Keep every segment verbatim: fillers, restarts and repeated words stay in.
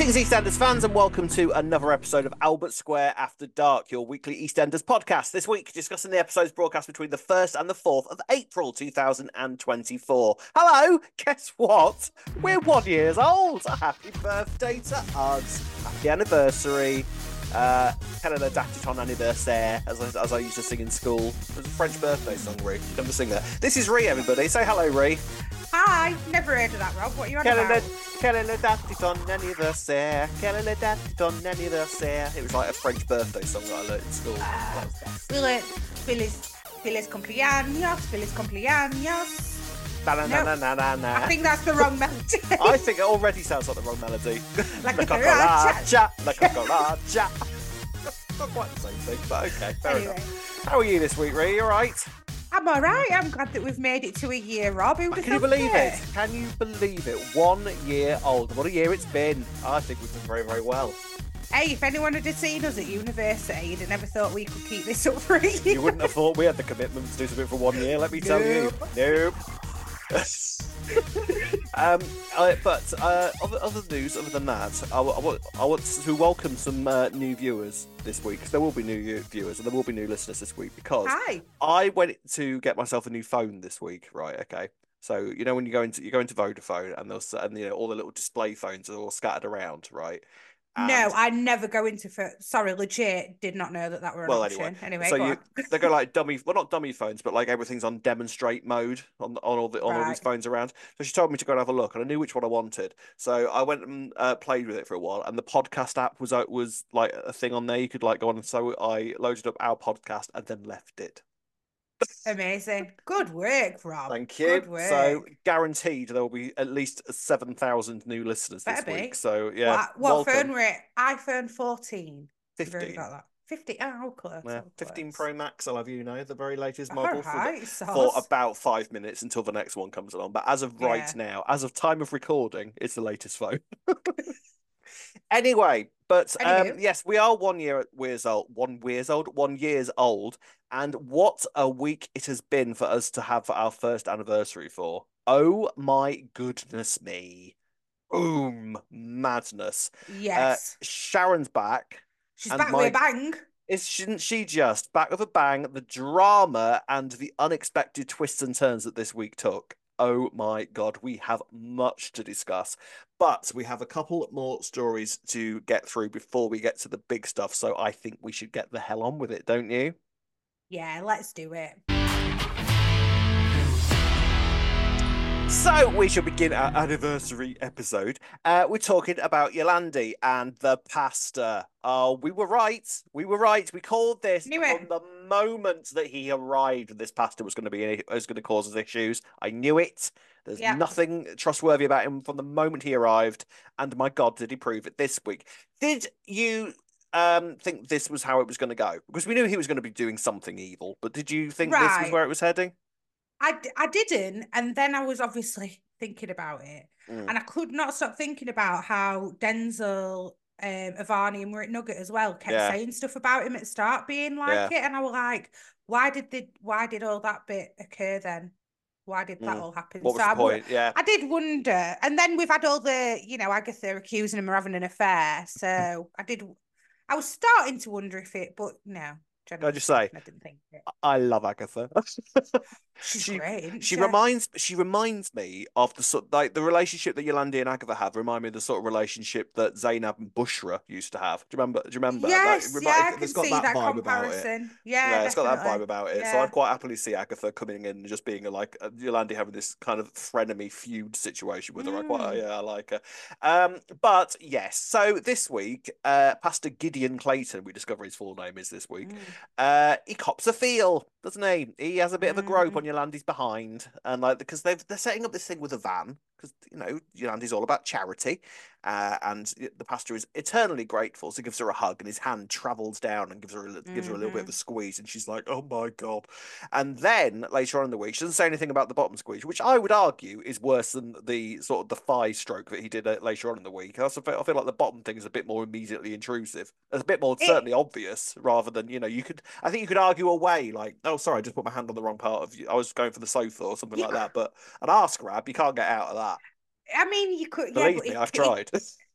Greetings, EastEnders fans, and welcome to another episode of Albert Square After Dark, your weekly EastEnders podcast. This week, discussing the episodes broadcast between the first and the fourth of April two thousand twenty-four. Hello, guess what? We're one years old. Happy birthday to us. Happy anniversary. Uh, Canada adapted on anniversaire, as I, as I used to sing in school. It was a French birthday song, Ree. You never sing that. This is Ree, everybody. Say hello, Ree. Hi, never heard of that, Rob. What are you on Canada, about? Canada adapted on anniversaire. Canada adapted on anniversaire. It was like a French birthday song that I learned in school. Uh, Feliz, Feliz, Feliz cumpleaños, Feliz cumpleaños. Na, na, No, na, na, na, na. I think that's the wrong melody. I think it already sounds like the wrong melody. Like La a cucaracha, la cucaracha. Not quite the same thing, but okay, fair Anyway. enough. How are you this week, Ree? You all right? I'm all right. I'm glad that we've made it to a year, Rob. Who would have Can you thought believe it? Can you believe it? One year old. What a year it's been. I think we've done very, very well. Hey, if anyone had seen us at university, you'd have never thought we could keep this up for a year. You wouldn't have thought we had the commitment to do something for one year, let me tell you. Nope. um, uh, but uh, other, other news, other than that, I, w- I, w- I want to welcome some uh, new viewers this week. 'Cause there will be new viewers and there will be new listeners this week because Hi. I went to get myself a new phone this week. Right? Okay. So you know when you go into you go into Vodafone and they'll and you know all the little display phones are all scattered around, right? And, No, I never go into for. Sorry, legit. Did not know that that were an well, option. anyway, Anyway, so go you on. they go like dummy, well, not dummy phones, but like everything's on demonstrate mode on on all the on all these Right. phones around. So she told me to go and have a look, and I knew which one I wanted. So I went and uh, played with it for a while, and the podcast app was uh, was like a thing on there. You could like go on, and so I loaded up our podcast and then left it. Amazing. Good work, Rob. Thank you. Good work. So guaranteed there will be at least seven thousand new listeners this Better be. week. So yeah, What, what welcome. phone were it? iPhone fourteen. You've already fifteen. got that. fifty. Oh, close. Yeah, oh, fifteen close. Pro Max, I'll have you know, the very latest All model for, right, the- for sauce. about five minutes until the next one comes along. But as of right Yeah. now, as of time of recording, it's the latest phone. Anyway, but um, Anywho. yes, we are one year years old, one years old, one years old, and what a week it has been for us to have our first anniversary for. Oh my goodness me. Boom, madness. Uh, Yes. Sharon's back. She's and back my- with a bang. Is shouldn't she just back with a bang? The drama and the unexpected twists and turns that this week took. Oh my God, we have much to discuss, but we have a couple more stories to get through before we get to the big stuff. So I think we should get the hell on with it, don't you? Yeah, let's do it. So we shall begin our anniversary episode. Uh, we're talking about Yolandi and the pasta. Oh, we were right. We were right. We called this Knew from it. the moment that he arrived. This pasta was going to be was going to cause us issues. I knew it. There's Yeah. nothing trustworthy about him from the moment he arrived. And my God, did he prove it this week? Did you um think this was how it was going to go? Because we knew he was going to be doing something evil, but did you think this was Right. where it was heading? I, d- I didn't, and then I was obviously thinking about it, Mm. and I could not stop thinking about how Denzel, um, Avani, and we're at Nugget as well, kept Yeah. saying stuff about him at the start being like it, and I was like, why did the why did all that bit occur then? Why did that Mm. all happen? What was So the I wo- point? Yeah. I did wonder, and then we've had all the, you know, Agatha accusing him of having an affair. So I did, I was starting to wonder if it, but no. Can I just say, I didn't think it. I love Agatha. She's she, great. Isn't she she? reminds she reminds me of the sort like the relationship that Yolandi and Agatha have. Remind me of the sort of relationship that Zainab and Bushra used to have. Do you remember? Do you remember? Like, Yes, it remi- yeah, I it's can got see that that, vibe about it. comparison. Yeah, Yeah, it's got that vibe definitely. about it. So Yeah. I'd quite happily see Agatha coming in and just being a, like uh, Yolandi having this kind of frenemy feud situation with her. I quite, Mm. yeah, I like her. Um, but yes, so this week, uh, Pastor Gideon Clayton, we discover his full name is this week. Mm. Uh, he cops a feel, doesn't he? He has a bit of a grope Mm. on Yolandi's behind, and like because they've they're setting up this thing with a van because you know Yolandi's all about charity, uh, and the pastor is eternally grateful. So he gives her a hug, and his hand travels down and gives her a, li- gives her a little bit of a squeeze, and she's like, "Oh my God!" And then later on in the week, she doesn't say anything about the bottom squeeze, which I would argue is worse than the sort of the thigh stroke that he did uh, later on in the week. I also feel, I feel like the bottom thing is a bit more immediately intrusive. It's a bit more It- certainly obvious rather than you know you could. I think you could argue away like, "Oh, sorry, I just put my hand on the wrong part of you. I was going for the sofa or something You like c- that." But an arse grab, you can't get out of that. I mean, you could, yeah, Believe but me, it, I've it- tried.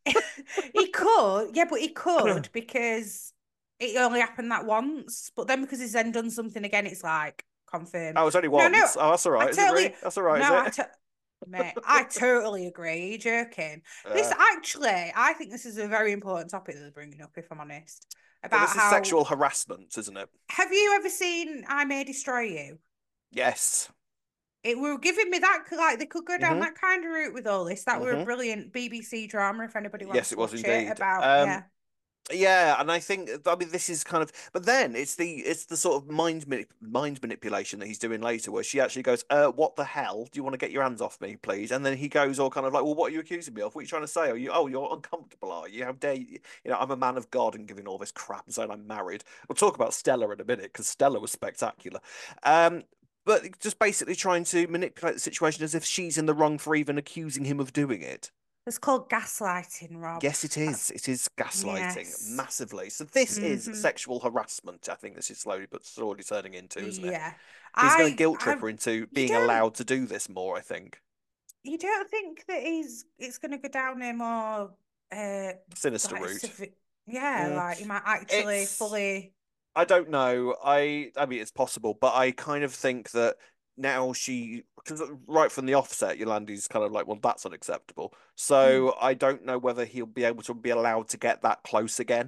He could, yeah, but he could because it only happened that once. But then because he's then done something again, it's like confirmed. Oh, it's only No, no, once. Oh, that's all I right. Is it totally really? That's all right, is no, I it? to mate, I totally agree. You're joking. This Uh, actually, I think this is a very important topic that they're bringing up, if I'm honest, well, about this is how. sexual harassment, isn't it? Have you ever seen I May Destroy You? Yes. It were giving me that like they could go down hmm that kind of route with all this. That were a hmm brilliant B B C drama if anybody Yes, wants it to was watch it indeed. about Um, yeah. Yeah, and I think I mean this is kind of, but then it's the it's the sort of mind manip mind manipulation that he's doing later, where she actually goes, "Uh, what the hell? Do you want to get your hands off me, please?" And then he goes all kind of like, "Well, what are you accusing me of? What are you trying to say? Are you? Oh, you're uncomfortable, are you? How dare you? You know, I'm a man of God and giving all this crap and saying I'm married." We'll talk about Stella in a minute because Stella was spectacular. Um, but just basically trying to manipulate the situation as if she's in the wrong for even accusing him of doing it. It's called gaslighting, Rob. Yes, it That's is. It is gaslighting yes. massively. So this is Mm-hmm. sexual harassment. I think this is slowly but slowly turning into, isn't it? Yeah. He's going to I guilt trip I her into you being don't allowed to do this more, I think. you don't think that he's it's gonna go down a more uh Sinister like route. civic yeah, Mm, like he might actually it's fully I don't know. I I mean it's possible, but I kind of think that now she because right from the offset, Yolandi's kind of like, well, that's unacceptable. mm, So I don't know whether he'll be able to be allowed to get that close again.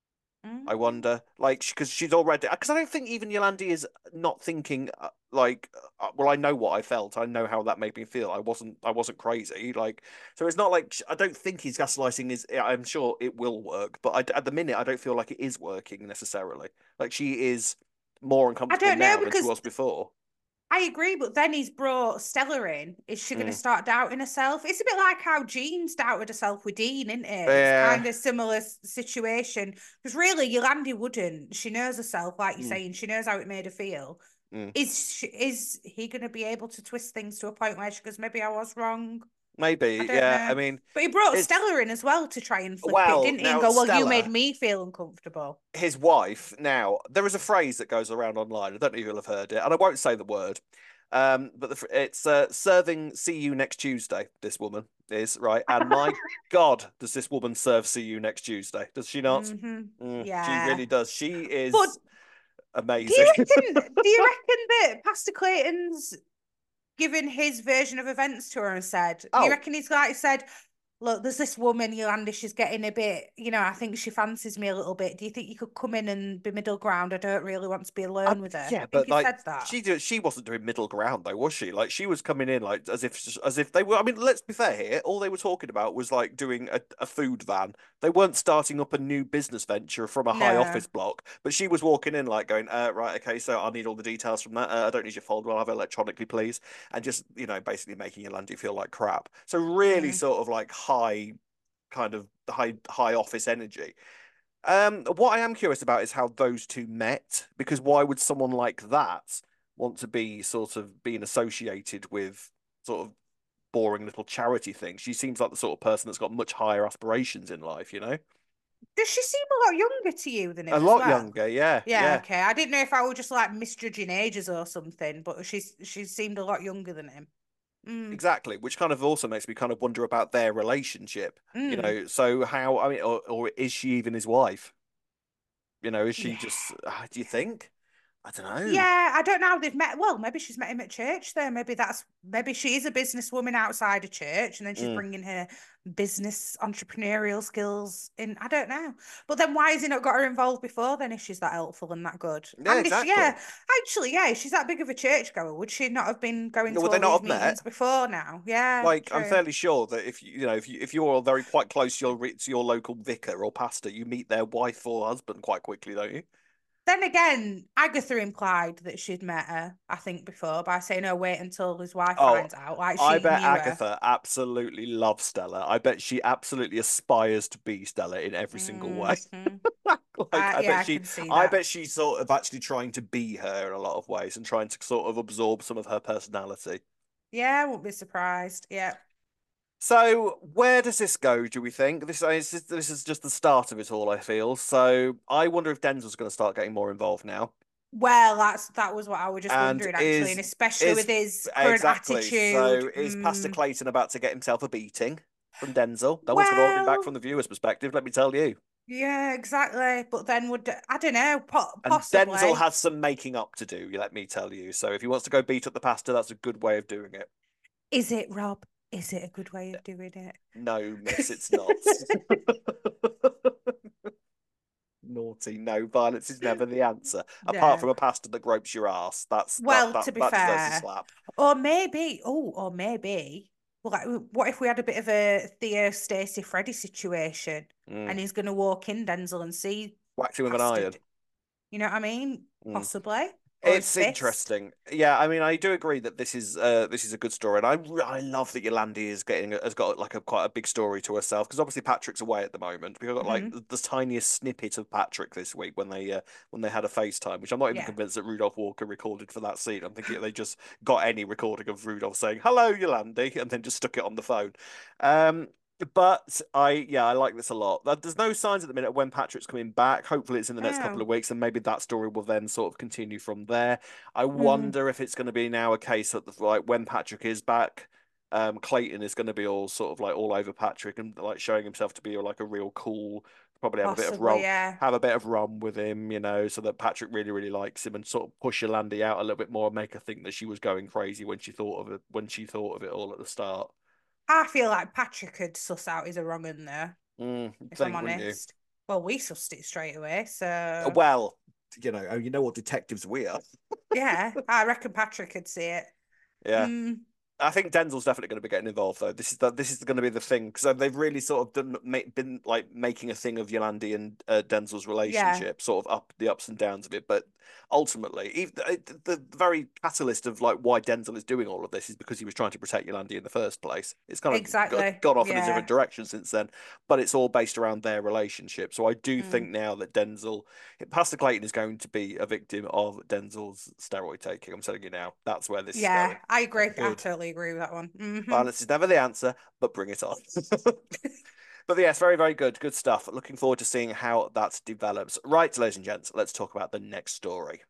I mm. wonder, like, because she's already, because I don't think even Yolandi is not thinking, uh, like, uh, well, I know what I felt, I know how that made me feel. I wasn't, I wasn't crazy, like, so it's not like I don't think his gaslighting is. I'm sure it will work, but I, at the minute, I don't feel like it is working necessarily. Like, she is more I uncomfortable don't know now than she because was before. I agree, but then he's brought Stella in. Is she going to Mm. start doubting herself? It's a bit like how Jean's doubted herself with Dean, isn't it? It's Yeah. kind of similar s- situation because really, Yolandi wouldn't. She knows herself, like you're Mm. saying. She knows how it made her feel. Mm. Is she, is he going to be able to twist things to a point where she goes, maybe I was wrong? I Maybe, don't yeah. I know. mean, But he brought it's Stella in as well to try and flip it, well didn't he? And now go, well, you made Stella. me feel uncomfortable. His wife now there is a phrase that goes around online. I don't know if you'll have heard it, and I won't say the word. Um, but the, it's uh, serving see you next Tuesday. This woman is right, and my God, does this woman serve see you next Tuesday? Does she not? hmm Mm, she Yeah. really does. She But is do amazing. you reckon? Do you reckon that Pastor Clayton's given his version of events to her and said, "Do you Oh, reckon he's like said, look, there's this woman, Yolanda, she's getting a bit, you know, I think she fancies me a little bit. Do you think you could come in and be middle ground? I don't really want to be I, alone with her." yeah, I think but he like said that. she did, she wasn't doing middle ground though, was she? Like she was coming in like as if as if they were. I mean, let's be fair here. All they were talking about was like doing a, a food van. They weren't starting up a new business venture from a high No. office block. But she was walking in like going, uh, right, okay, so I need all the details from that. Uh, I don't need your folder. I'll have it electronically, please. And just you know, basically making Yolandi feel like crap. So really, Mm. sort of like high kind of high high office energy. Um, what I am curious about is how those two met, because why would someone like that want to be sort of being associated with sort of boring little charity things? She seems like the sort of person that's got much higher aspirations in life, you know? Does she seem a lot younger to you than A him as lot well? younger, yeah, Yeah, yeah, okay. I didn't know if I were just like misjudging ages or something, but she's she seemed a lot younger than him. Mm. exactly. Which kind of also makes me kind of wonder about their relationship, you Mm. know? So how, I mean, or, or is she even his wife? You know, is she Yeah. just, uh, do you think? I don't know. Yeah, I don't know how they've met. Well, maybe she's met him at church though. Maybe that's maybe she is a businesswoman outside of church and then she's Mm. bringing her business entrepreneurial skills in. I don't know. But then why has he not got her involved before then if she's that helpful and that good? Yeah, And if she, exactly. yeah, actually, yeah, if she's that big of a churchgoer, would she not have been going to Would they all not these have met? meetings before now? Yeah, Like, I'm true. fairly sure that if you, you know, if you if you're very quite close to your to your local vicar or pastor, you meet their wife or husband quite quickly, don't you? Then again, Agatha implied that she'd met her, I think, before by saying, "Oh, wait until his wife Oh, finds out." Like I she bet knew her. Agatha absolutely loves Stella. I bet she absolutely aspires to be Stella in every single way. Hmm. Like, Uh, I yeah, bet I she, can see I that. bet she's sort of actually trying to be her in a lot of ways and trying to sort of absorb some of her personality. Yeah, I won't be surprised. Yeah. So, where does this go, do we think? This is this is just the start of it all, I feel. So, I wonder if Denzel's going to start getting more involved now. Well, that's that was what I was just And wondering actually, and is especially with is his current exactly attitude. so is Pastor Mm, Clayton about to get himself a beating? from Denzel. No one's going to hold him back Well, from the viewer's perspective, let me tell you. yeah, exactly. But then would I don't know, po And Denzel possibly. has some making up to do, let me tell you. So if he wants to go beat up the pastor, that's a good way of doing it. Is it, Rob? Is it a good way of doing No, miss, it's not. it? Naughty. No, violence is never the answer. Apart from No. a pastor that gropes your ass. That's that Well, that to be that deserves a fair, slap. or maybe, oh, or maybe, well, like, what if we had a bit of a Theo Stacey Freddy situation, Mm. and he's going to walk in Denzel and see Whacked him with an Pastor, iron. you know what I mean? Mm. Possibly, or his It's fist. interesting. Yeah, I mean, I do agree that this is uh this is a good story, and I I love that Yolandi is getting has got like a quite a big story to herself because obviously Patrick's away at the moment. We've got like Hmm. the, the tiniest snippet of Patrick this week when they uh, when they had a FaceTime, which I'm not even Yeah. convinced that Rudolph Walker recorded for that scene. I'm thinking they just got any recording of Rudolph saying "Hello, Yolandi" and then just stuck it on the phone. Um, but I, yeah, I like this a lot. There's no signs at the minute of when Patrick's coming back. Hopefully, it's in the next couple Oh. of weeks, and maybe that story will then sort of continue from there. I Mm. wonder if it's going to be now a case of like when Patrick is back, um, Clayton is going to be all sort of like all over Patrick and like showing himself to be like a real cool. Probably have a bit of Possibly, rum, yeah. have a bit of rum with him, you know, so that Patrick really, really likes him and sort of push Yolandi out a little bit more and make her think that she was going crazy when she thought of it when she thought of it all at the start. I feel like Patrick could suss out he's a wrong un there, Mm, you'd if I'm think, wouldn't you? honest. Well, we sussed it straight away, so Well, you know, you know what detectives we are. yeah, I reckon Patrick could see it. Yeah. Mm, I think Denzel's definitely going to be getting involved though. This is the, this is going to be the thing because they've really sort of done been like making a thing of Yolandi and uh, Denzel's yeah. relationship, sort of up the ups and downs of it. But ultimately, even the, the very catalyst of like why Denzel is doing all of this is because he was trying to protect Yolandi in the first place. It's kind of got, Exactly. gone off in a different Yeah. direction since then, but it's all based around their relationship. So I do Mm. think now that Denzel, Pastor Clayton is going to be a victim of Denzel's steroid taking. I'm telling you now, that's where this is Yeah, going. I agree. I Good. totally agree with that one. Hmm. Violence is never the answer, but bring it on. But yes, very, very good. Good stuff. Looking forward to seeing how that develops. Right, ladies and gents, let's talk about the next story.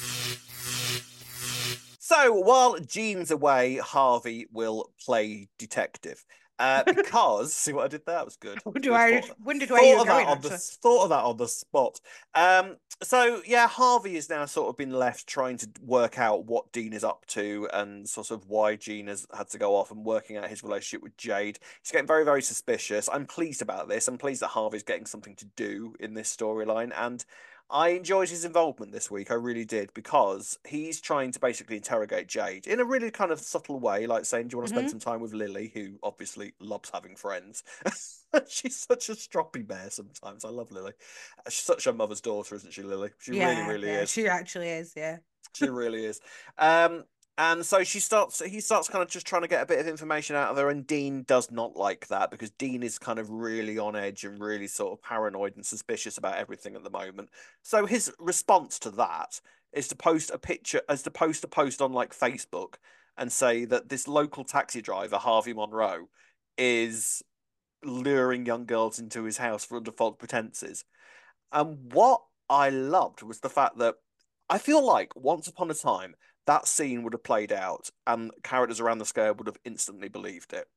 So while Jean's away, Harvey will play detective. Uh, because see what I did there? That was good. Wonder Good where, thought. wondered where you Thought were of that going, on the actually. thought of that on the spot. Um, so yeah, Harvey is now sort of been left trying to work out what Dean is up to and sort of why Jean has had to go off and working out his relationship with Jade. He's getting very, very suspicious. I'm pleased about this. I'm pleased that Harvey's getting something to do in this storyline, and I enjoyed his involvement this week. I really did because he's trying to basically interrogate Jade in a really kind of subtle way, like saying, "Do you want to spend Hmm. some time with Lily, who obviously loves having friends?" She's such a stroppy bear sometimes. I love Lily. She's such a mother's daughter, isn't she, Lily? She really, Yeah, really yeah, is. she actually is. Yeah. She really is. Um, and so she starts, he starts kind of just trying to get a bit of information out of her, and Dean does not like that because Dean is kind of really on edge and really sort of paranoid and suspicious about everything at the moment. So his response to that is to post a picture, as to post a post on like Facebook and say that this local taxi driver, Harvey Monroe, is luring young girls into his house for under false pretenses. And what I loved was the fact that I feel like once upon a time that scene would have played out and characters around the scale would have instantly believed it.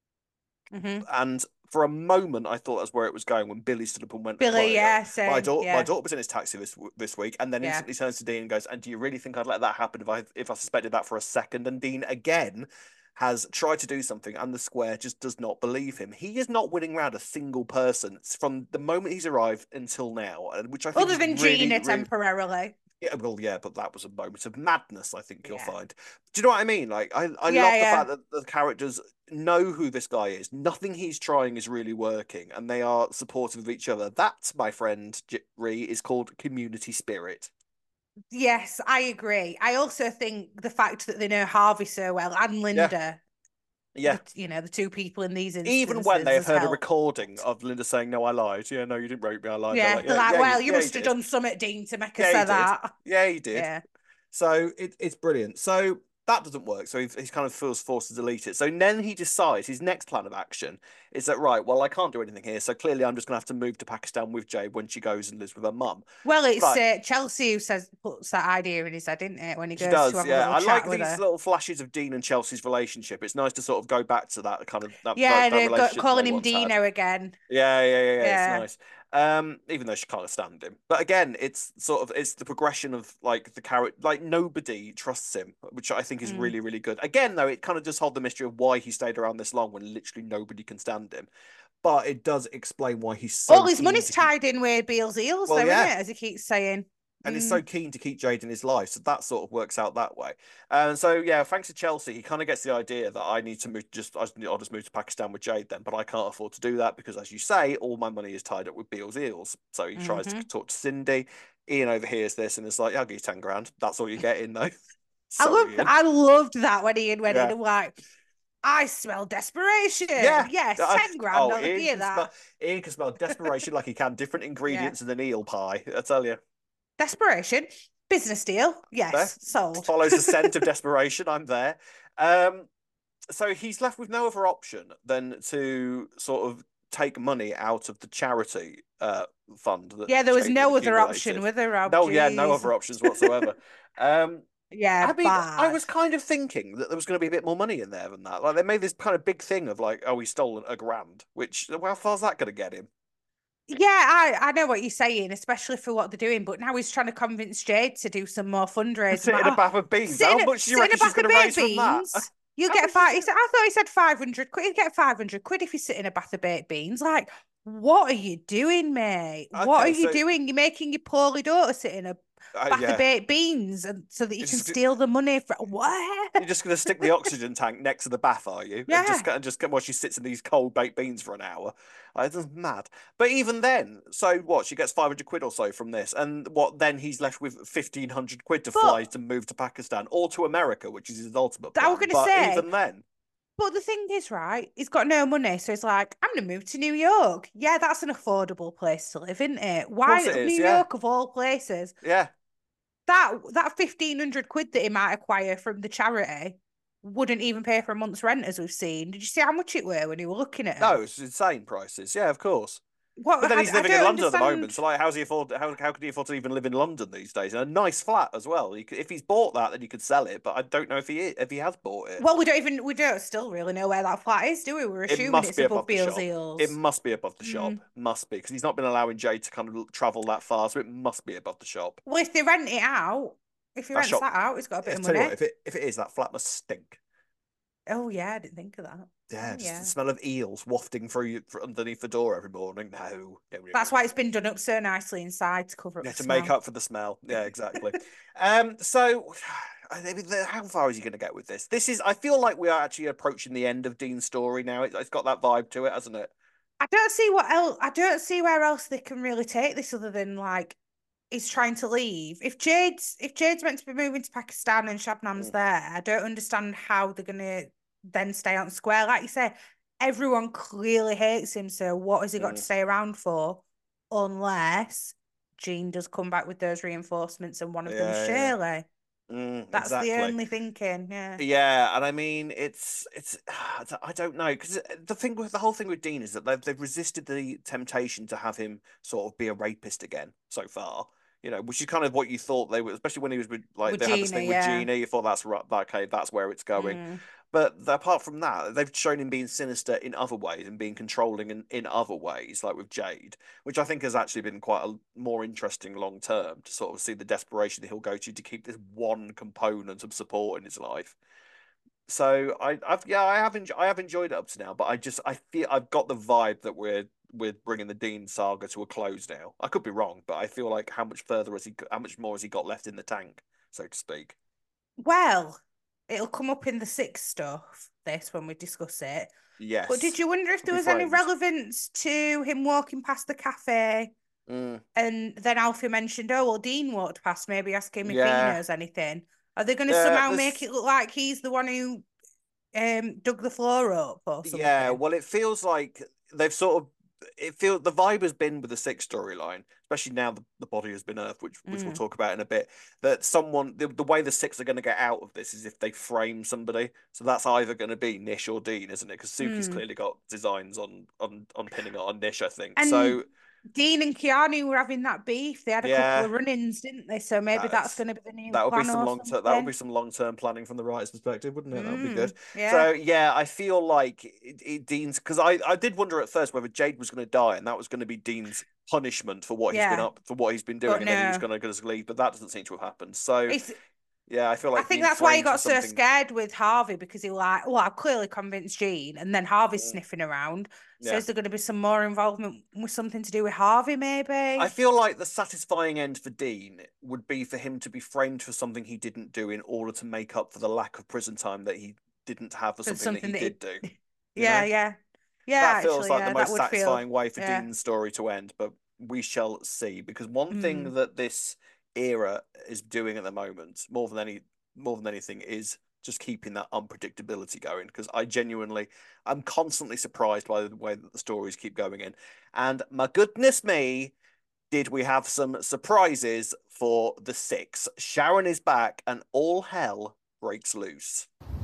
Hmm. And for a moment, I thought that's where it was going when Billy stood up and went, Billy, "Well, uh, yeah, my same. daughter, my Yeah, daughter was in his taxi this this week," and then yeah. instantly turns to Dean and goes, "And do you really think I'd let that happen if I if I suspected that for a second?" And Dean again has tried to do something, and the square just does not believe him. He is not winning around a single person from the moment he's arrived until now, which I think Other is than really, Gina really temporarily. yeah, well, yeah, but that was a moment of madness, I think you'll Yeah. find. Do you know what I mean? Like, I, I Yeah, love the yeah. fact that the characters know who this guy is. Nothing he's trying is really working, and they are supportive of each other. That, my friend J- Ree, is called community spirit. Yes, I agree. I also think the fact that they know Harvey so well and Yeah, Linda, yeah. the you know, the two people in these Even when instances they have has heard a helped. recording of Linda saying, "No, I lied. Yeah, no, you didn't rape me. I lied." They're Yeah, like, they're "Yeah, like, yeah, you, well, you yeah, you must have did. done something, Dean, to make her Yeah, he say did. that. Yeah, he did." Yeah. So it, it's brilliant. So that doesn't work. So he, he kind of feels forced to delete it. So then he decides his next plan of action is that, right, well, I can't do anything here. So clearly I'm just going to have to move to Pakistan with Jade when she goes and lives with her mum. Well, it's But uh, Chelsea who says puts that idea in his head, isn't it? When he she goes to does, have a yeah. little I chat like with these her. little flashes of Dean and Chelsea's relationship. It's nice to sort of go back to that kind of that, Yeah, that, that they're go- relationship calling they him once had. Dino again. Yeah, yeah, yeah, yeah. It's Yeah. nice. Um, even though she can't stand him. But again, it's sort of it's the progression of like the character. Like nobody trusts him, which I think is Mm. really, really good. Again, though, it kind of just hold the mystery of why he stayed around this long when literally nobody can stand him. But it does explain why he's so All his keen money's to keep. tied in with Beale's Eels, Well, though, isn't yeah. it? As he keeps saying. And is Mm. so keen to keep Jade in his life, so that sort of works out that way. And so, yeah, thanks to Chelsea, he kind of gets the idea that I need to move. Just I just- I'll just move to Pakistan with Jade then, but I can't afford to do that because, as you say, all my money is tied up with Beale's Eels. So he tries Mhm. to talk to Cindy. Ian overhears this and is like, "I'll give you ten grand. That's all you get in, though." I Sorry, loved, Ian. I loved that when Ian went in Yeah, and like, I smell desperation. yeah. Yes, I- ten grand. oh, I'll give Ian you can smell. that. Ian can smell desperation like he can different Yeah, ingredients in an eel pie. I tell you. desperation. Business deal. There Yes, sold. follows the scent of desperation. I'm there. Um, so he's left with no other option than to sort of take money out of the charity uh, fund that Yeah, there was Jade had no other option accumulated. with her, Rob. No, yeah, no Jeez. other options whatsoever. Um, Yeah, I mean, I bad. was kind of thinking that there was going to be a bit more money in there than that. Like they made this kind of big thing of like, oh, he stole a grand, which well, how far's that going to get him? Yeah, I, I know what you're saying, especially for what they're doing. But now he's trying to convince Jade to do some more fundraising. Sit Like, in a oh, bath of beans. sit How in a, much do you sit in reckon a she's bath going of to raise baked from that? beans. You'll How get much is five. she He going said, I thought he said five hundred quid. You get five hundred quid if you sit in a bath of baked beans. Like, what are you doing, mate? to? What are Okay, you so doing? You're making your poorly daughter sit in a uh, bath of yeah, baked beans and so that you can it's steal the money from what? you're just going to stick the oxygen tank next to the bath, are you? And just Yeah. and just while she sits in these cold baked beans for an hour. Uh, It's just mad. But even then, so what? She gets five hundred quid or so from this, and what? Then he's left with fifteen hundred quid to fly But to move to Pakistan or to America, which is his ultimate I was plan. gonna But say, even then, but the thing is, right, he's got no money, so he's like, I'm gonna move to New York. Yeah, that's an affordable place to live, isn't it? of course Why it is. New Yeah, York of all places? yeah. That that fifteen hundred quid that he might acquire from the charity wouldn't even pay for a month's rent, as we've seen. Did you see how much it were when you were looking at No, them? it's insane prices. Yeah, of course. What But then I, he's I living in don't London at the moment, understand. so like, how's he afford? How how could he afford to even live in London these days? In a nice flat as well. He could, if he's bought that, then you could sell it. But I don't know if he if he has bought it. Well, we don't even we don't still really know where that flat is, do we? We're It assuming must it's be above above the Beals shop. It Eels. must be above the shop. Mm. Must be because he's not been allowing Jay to kind of travel that far, so it must be above the shop. Well, if they rent it out, if he That rents shop. that out, he's got a bit I of tell you what, money. if it if it is, that flat must stink. Oh yeah, I didn't think of that. Yeah, Oh just the yeah. smell of eels wafting through you underneath the door every morning. No, no, no, no, That's no, why no. it's been done up so nicely inside to cover up Yeah, the to make smell. up for the smell. Yeah, exactly. um, so I mean, the, how far is he going to get with this? This is. I feel like we are actually approaching the end of Dean's story now. It, it's got that vibe to it, hasn't it? I don't see what else. I don't see where else they can really take this other than like he's trying to leave. If Jade's if Jade's meant to be moving to Pakistan and Shabnam's Mm, there, I don't understand how they're gonna then stay on square. Like you say, everyone clearly hates him. So what has he got to mm. stay around for? Unless Jean does come back with those reinforcements and one of them's Yeah, yeah. Shirley. Mm, That's the exactly. only thinking. Yeah. Yeah, and I mean, it's it's I don't know because the thing with the whole thing with Dean is that they've they've resisted the temptation to have him sort of be a rapist again so far. You know, which is kind of what you thought they were, especially when he was with like With they had this Gina, thing with yeah. Gina. You thought that's right, okay, that's where it's going. Mm. But apart from that, they've shown him being sinister in other ways and being controlling in, in other ways, like with Jade, which I think has actually been quite a more interesting long term to sort of see the desperation that he'll go to to keep this one component of support in his life. So I, I've yeah, I have enjoyed, I have enjoyed it up to now, but I just I feel I've got the vibe that we're we're bringing the Dean saga to a close now. I could be wrong, but I feel like how much further has he, how much more has he got left in the tank, so to speak? Well, it'll come up in the six stuff, this, when we discuss it. But did Yes, you wonder if it'll there be was any framed. relevance to him walking past the cafe? Mm, And then Alfie mentioned, oh, well, Dean walked past, maybe ask him if he yeah, knows anything. Are they going to uh, somehow make there's it look like he's the one who um dug the floor up or yeah. something? Well, it feels like they've sort of it feels the vibe has been with the six storyline, especially now the, the body has been earthed, which which we'll Mm. talk about in a bit. That someone the, the way the six are going to get out of this is if they frame somebody. So that's either going to be Nish or Dean, isn't it? Because Suki's Mm. clearly got designs on on on pinning it on Nish, I think. And So Dean and Keanu were having that beef. They had a couple yeah, of run-ins, didn't they? So maybe that's that's going to be the new that would be plan some or long term. That would be something. some long term planning from the writer's perspective, wouldn't it? That would be good. Mm. Yeah. So yeah, I feel like it, it, Dean's because I I did wonder at first whether Jade was going to die, and that was going to be Dean's punishment for what he's been Yeah. up for what he's been doing, But and then he was no. going to just leave. But that doesn't seem to have happened. So It's yeah, I feel I like think being that's why he framed for got so something. scared with Harvey because he was like, well, I've clearly convinced Jean, and then Harvey's Mm, sniffing around. So yeah, is there going to be some more involvement with something to do with Harvey, I maybe? feel like the satisfying end for Dean would be for him to be framed for something he didn't do in order to make up for the lack of prison time that he didn't have for For something that he something that did he, do. You yeah, know? yeah, yeah. That feels Actually, like the yeah, that most would feel, satisfying way for yeah. Dean's story to end, but we shall see. Because one Mm. thing that this era is doing at the moment, more than any more than anything, is just keeping that unpredictability going. Because I genuinely, I'm constantly surprised by the way that the stories keep going in. And my goodness me, did we have some surprises for the six? Sharon is back, and all hell breaks loose.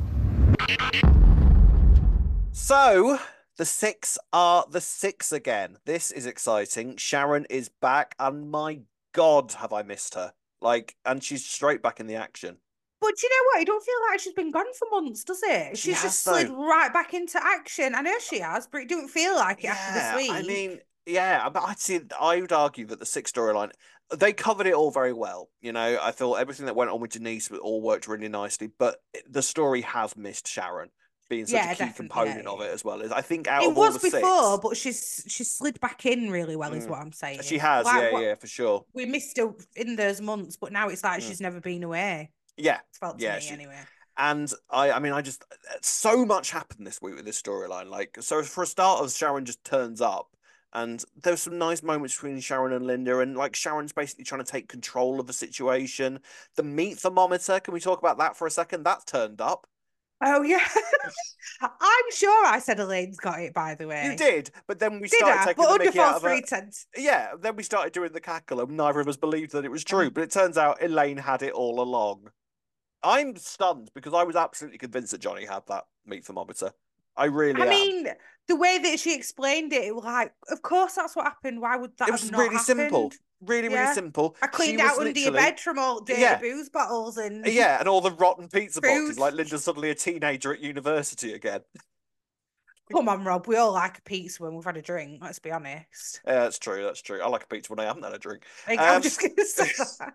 So the six are the six again. This is exciting. Sharon is back, and my God, have I missed her? Like, and she's straight back in the action. But do you know what? It don't feel like she's been gone for months, does it? She She's has just slid though. right back into action. I know she has, but it don't feel like it after this Yeah, I week. mean, yeah, but I'd say I would argue that the six storyline they covered it all very well. You know, I feel everything that went on with Denise all worked really nicely, but the story has missed Sharon being such a Yeah, key definitely. Yeah, component yeah, of it yeah. as well. As I think out It of all was the before, six, but she's she's slid back in really well, is mm, what I'm she saying. has, Like yeah, what yeah, for sure. we missed her in those months, but now it's like Mm, she's never been away. yeah, It's felt to yeah, me she anyway. and I, I mean, I just so much happened this week with this storyline. Like, so for a start, Sharon just turns up, and there's some nice moments between Sharon and Linda, and like Sharon's basically trying to take control of the situation. The meat thermometer, can we talk about that for a second? That's turned up. Oh yeah. I'm sure I said Elaine's got it, by the You way. did, but then we Did started I? taking But the under Mickey out false of her. pretense. Yeah, then we started doing the cackle, and neither of us believed that it was true. Um, But it turns out Elaine had it all along. I'm stunned because I was absolutely convinced that Johnny had that meat thermometer. I really I am. mean, the way that she explained it, it was like, of course that's what happened. Why would that It have was not really simple. happened? Really, really Yeah. simple. I She cleaned was out under your literally, bed from all dirty yeah, booze bottles and yeah, and all the rotten pizza food. boxes, like Linda's suddenly a teenager at university again. Come on, Rob. We all like a pizza when we've had a drink. Let's be honest. Yeah, that's true. That's true. I like a pizza when I haven't had a drink. Like, I'm Um, just gonna say that.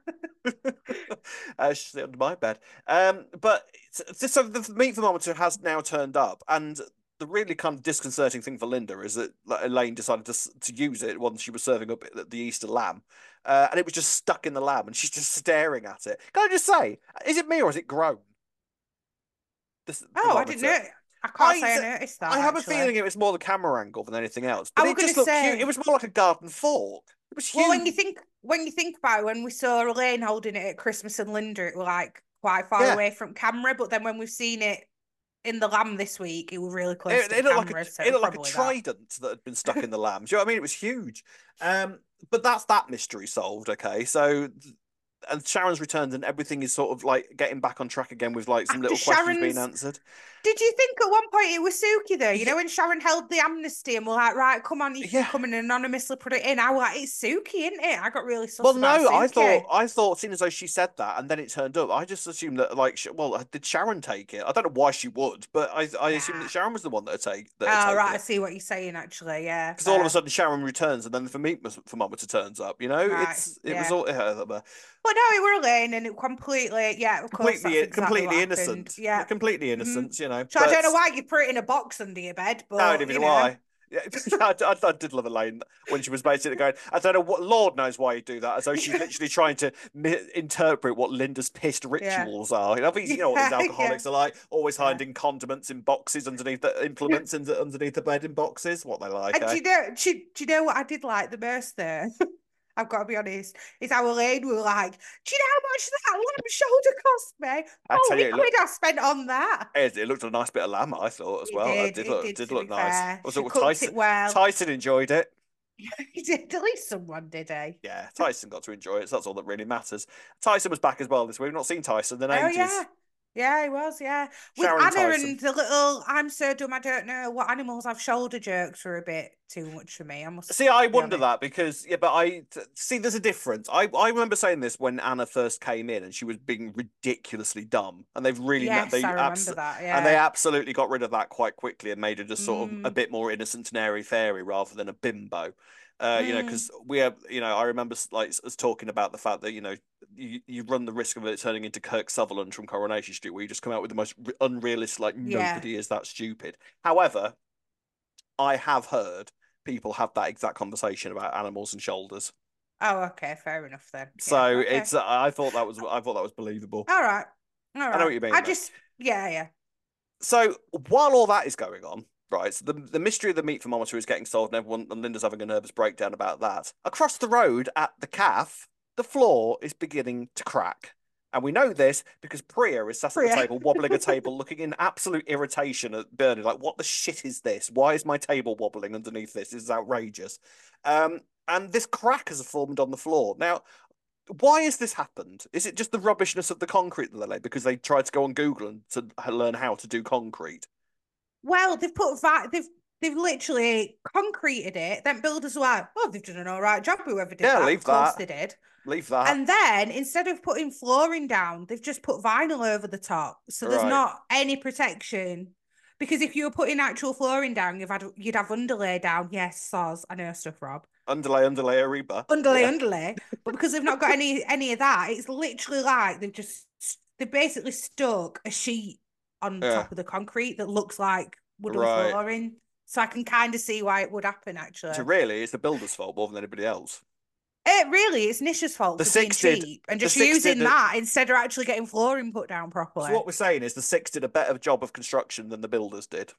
uh, she's under my bed. Um, but it's- so the meat thermometer has now turned up, and the really kind of disconcerting thing for Linda is that like, Elaine decided to to use it once she was serving up the Easter lamb, uh, and it was just stuck in the lamb, and she's just staring at it. Can I just say, is it me or is it grown? The Oh, I didn't thermometer. know. I can't I say I noticed that I have a actually. feeling it was more the camera angle than anything else, I but was it gonna just looked cute. It say, was more like a garden fork. It was well, when you huge. think when you think about it, when we saw Elaine holding it at Christmas and Linda, it was like quite far Yeah, away from camera. But then when we've seen it in the lamb this week, it was really close it, to the it looked like a camera, so it it was looked like a probably that. trident that had been stuck in the lamb. Do you know what I mean? It was huge. Um, but that's that mystery solved. Okay, so and Sharon's returned, and everything is sort of like getting back on track again with like some After little questions being Sharon's answered. Did you think at one point it was Suki though? You Yeah, know, when Sharon held the amnesty and we're like, right, come on, you can yeah. come and anonymously put it in. I was like, it's Suki, isn't it? I got really Well, sus about no, I thought Suki. I thought, seeing as though she said that, and then it turned up, I just assumed that, like, sh- well, did Sharon take it? I don't know why she would, but I I assumed Nah. that Sharon was the one that had take that had Oh, taken right, I it, see what you're saying actually. Yeah, because all of a fair. sudden Sharon returns, and then the thermometer thermometer turns up. You know, Right, it's it was yeah. all uh, But no, it were Elaine and it completely, yeah, of course, that's completely exactly what completely happened. innocent, Yeah. completely Mm-hmm. innocent. You know, So I don't but know why you put it in a box under your bed, no, but neither you do know. I. Yeah, I, I, I did love Elaine when she was basically going, I don't know what, Lord knows why you do that, as though she's literally trying to mi- interpret what Linda's pissed Yeah. rituals are. You know, these, you know what these Yeah, yeah, alcoholics are like, always yeah. hiding condiments in boxes underneath the implements in, underneath the bed in boxes. What they like, And do eh? you know, do, you- do you know what I did like the most there? I've got to be honest. It's our lane. We were like, do you know how much that lamb shoulder cost me? I tell you, Holy it quid looked, I spent on that. it, it looked a nice bit of lamb, I thought, as It well. It did. did It look, did, did to be look nice. fair. Was She it cooked Tyson? it well. Tyson enjoyed it. He did. At least someone did, eh? Yeah, Tyson got to enjoy it. So that's all that really matters. Tyson was back as well this week. We've not seen Tyson in Oh, yeah. ages. Yeah, he was, yeah. With Sharon Anna Tyson. and the little, I'm so dumb, I don't know what animals have shoulder jokes are a bit too much for me. I must See, I be wonder honest. that because yeah, but I see there's a difference. I I remember saying this when Anna first came in and she was being ridiculously dumb, and they've really Yes, I they abs remember that. and they Yeah. absolutely got rid of that quite quickly and made her just sort of a Mm, bit more innocent and airy fairy rather than a bimbo. Uh, you know, mm. because we have, you know, I remember like us talking about the fact that you know you, you run the risk of it turning into Kirk Sutherland from Coronation Street, where you just come out with the most unrealistic, like Yeah. nobody is that stupid. However, I have heard people have that exact conversation about animals and shoulders. Oh, okay. Fair enough then. Yeah. So Okay. it's I thought that was I thought that was believable. All right. All I know what right. you mean I though. just, yeah, yeah. So while all that is going on, right, so the the mystery of the meat thermometer is getting solved, and everyone and Linda's having a nervous breakdown about that. Across the road at the calf, the floor is beginning to crack. And we know this because Priya is sat at the Priya. table, wobbling a table, looking in absolute irritation at Bernie, like, what the shit is this? Why is my table wobbling underneath this? This is outrageous. Um, and this crack has formed on the floor. Now, why has this happened? Is it just the rubbishness of the concrete that they laid because they tried to go on Google and to learn how to do concrete? Well, they've put vi- they've they've literally concreted it. Then builders were like, "Oh, they've done an all right job. Whoever did Yeah, that, leave of course that. they did." Leave that. And then instead of putting flooring down, they've just put vinyl over the top, so there's Right. not any protection. Because if you were putting actual flooring down, you've had you'd have underlay down. Yes, soz, I know stuff, Rob. Underlay, underlay, Ariba. Underlay, Yeah. underlay. But because they've not got any any of that, it's literally like they've just they basically stuck a sheet on Yeah. top of the concrete that looks like wooden Right. flooring. So I can kind of see why it would happen actually. So really, it's the builder's fault more than anybody else. It really, it's Nisha's fault The for being six did. cheap and The just six using did. that instead of actually getting flooring put down So properly. what we're saying is the six did a better job of construction than the builders did.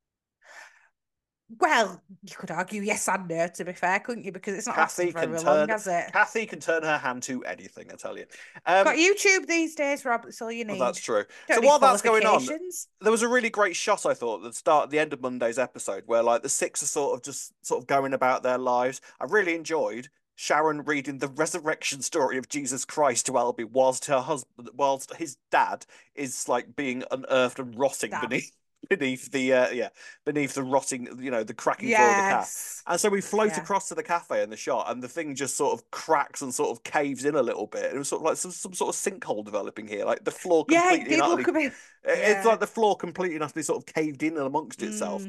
Well, you could argue yes and no, to be fair, couldn't you? Because it's not Kathy lasted can very turn. long, has it? Kathy can turn her hand to anything. I tell you. Um, Got YouTube these days, Rob. That's all you well, need. that's true. Don't So need while that's going on, qualifications. there was a really great shot I thought at the start, at the end of Monday's episode, where like the six are sort of just sort of going about their lives. I really enjoyed Sharon reading the resurrection story of Jesus Christ to Albie whilst her husband, whilst his dad is like being unearthed and rotting Dad. beneath beneath the uh, yeah beneath the rotting you know the cracking floor of the calf. Yes. And so we float Yeah. across to the cafe in the shot, and the thing just sort of cracks and sort of caves in a little bit. It was sort of like some, some sort of sinkhole developing here, like the floor Yeah, it completely and did utterly. look a bit. It's Yeah. like the floor completely and utterly sort of caved in amongst itself. Mm.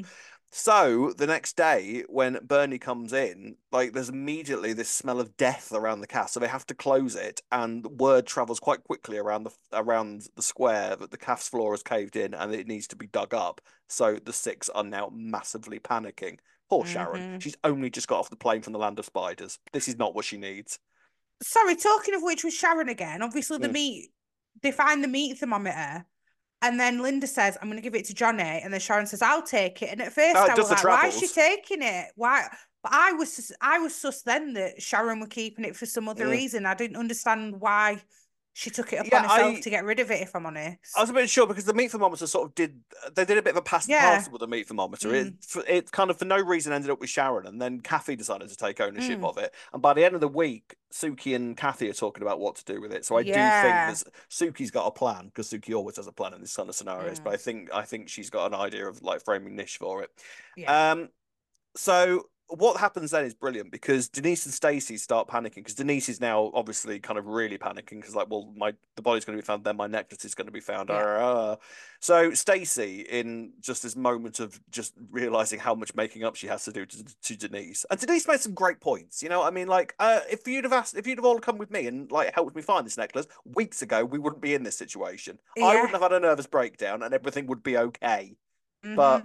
So the next day, when Bernie comes in, like there's immediately this smell of death around the cast, so they have to close it, and word travels quite quickly around the around the square that the calf's floor has caved in and it needs to be dug up. So the six are now massively panicking. Poor Sharon. Mm-hmm. She's only just got off the plane from the land of spiders. This is not what she needs. Sorry, talking of which was Sharon again. Obviously, the Mm. meat, they find the meat thermometer. And then Linda says, I'm going to give it to Johnny. And then Sharon says, I'll take it. And at first Oh, it I does was the like, why is she travels. taking it? Why? But I was, I was sus then that Sharon were keeping it for some other Mm. reason. I didn't understand why she took it upon Yeah, herself I to get rid of it, if I'm honest. I was a bit sure because the meat thermometer sort of did they did a bit of a pass the Yeah. parcel with the meat thermometer. Mm. It it kind of for no reason ended up with Sharon, and then Kathy decided to take ownership Mm. of it. And by the end of the week, Suki and Kathy are talking about what to do with it. So I do think Yeah. that Suki's got a plan because Suki always has a plan in this kind of scenarios. But Mm. I think I think she's got an idea of like framing niche for it. Yeah. Um, so what happens then is brilliant because Denise and Stacey start panicking because Denise is now obviously kind of really panicking because like, well, my the body's going to be found, then my necklace is going to be found. Yeah. Uh, so Stacey, in just this moment of just realizing how much making up she has to do to, to Denise, and Denise made some great points. You know, I mean, like, uh, if you'd have asked, if you'd have all come with me and like helped me find this necklace weeks ago, we wouldn't be in this situation. I Yeah. wouldn't have had a nervous breakdown, and everything would be okay. Mhm. But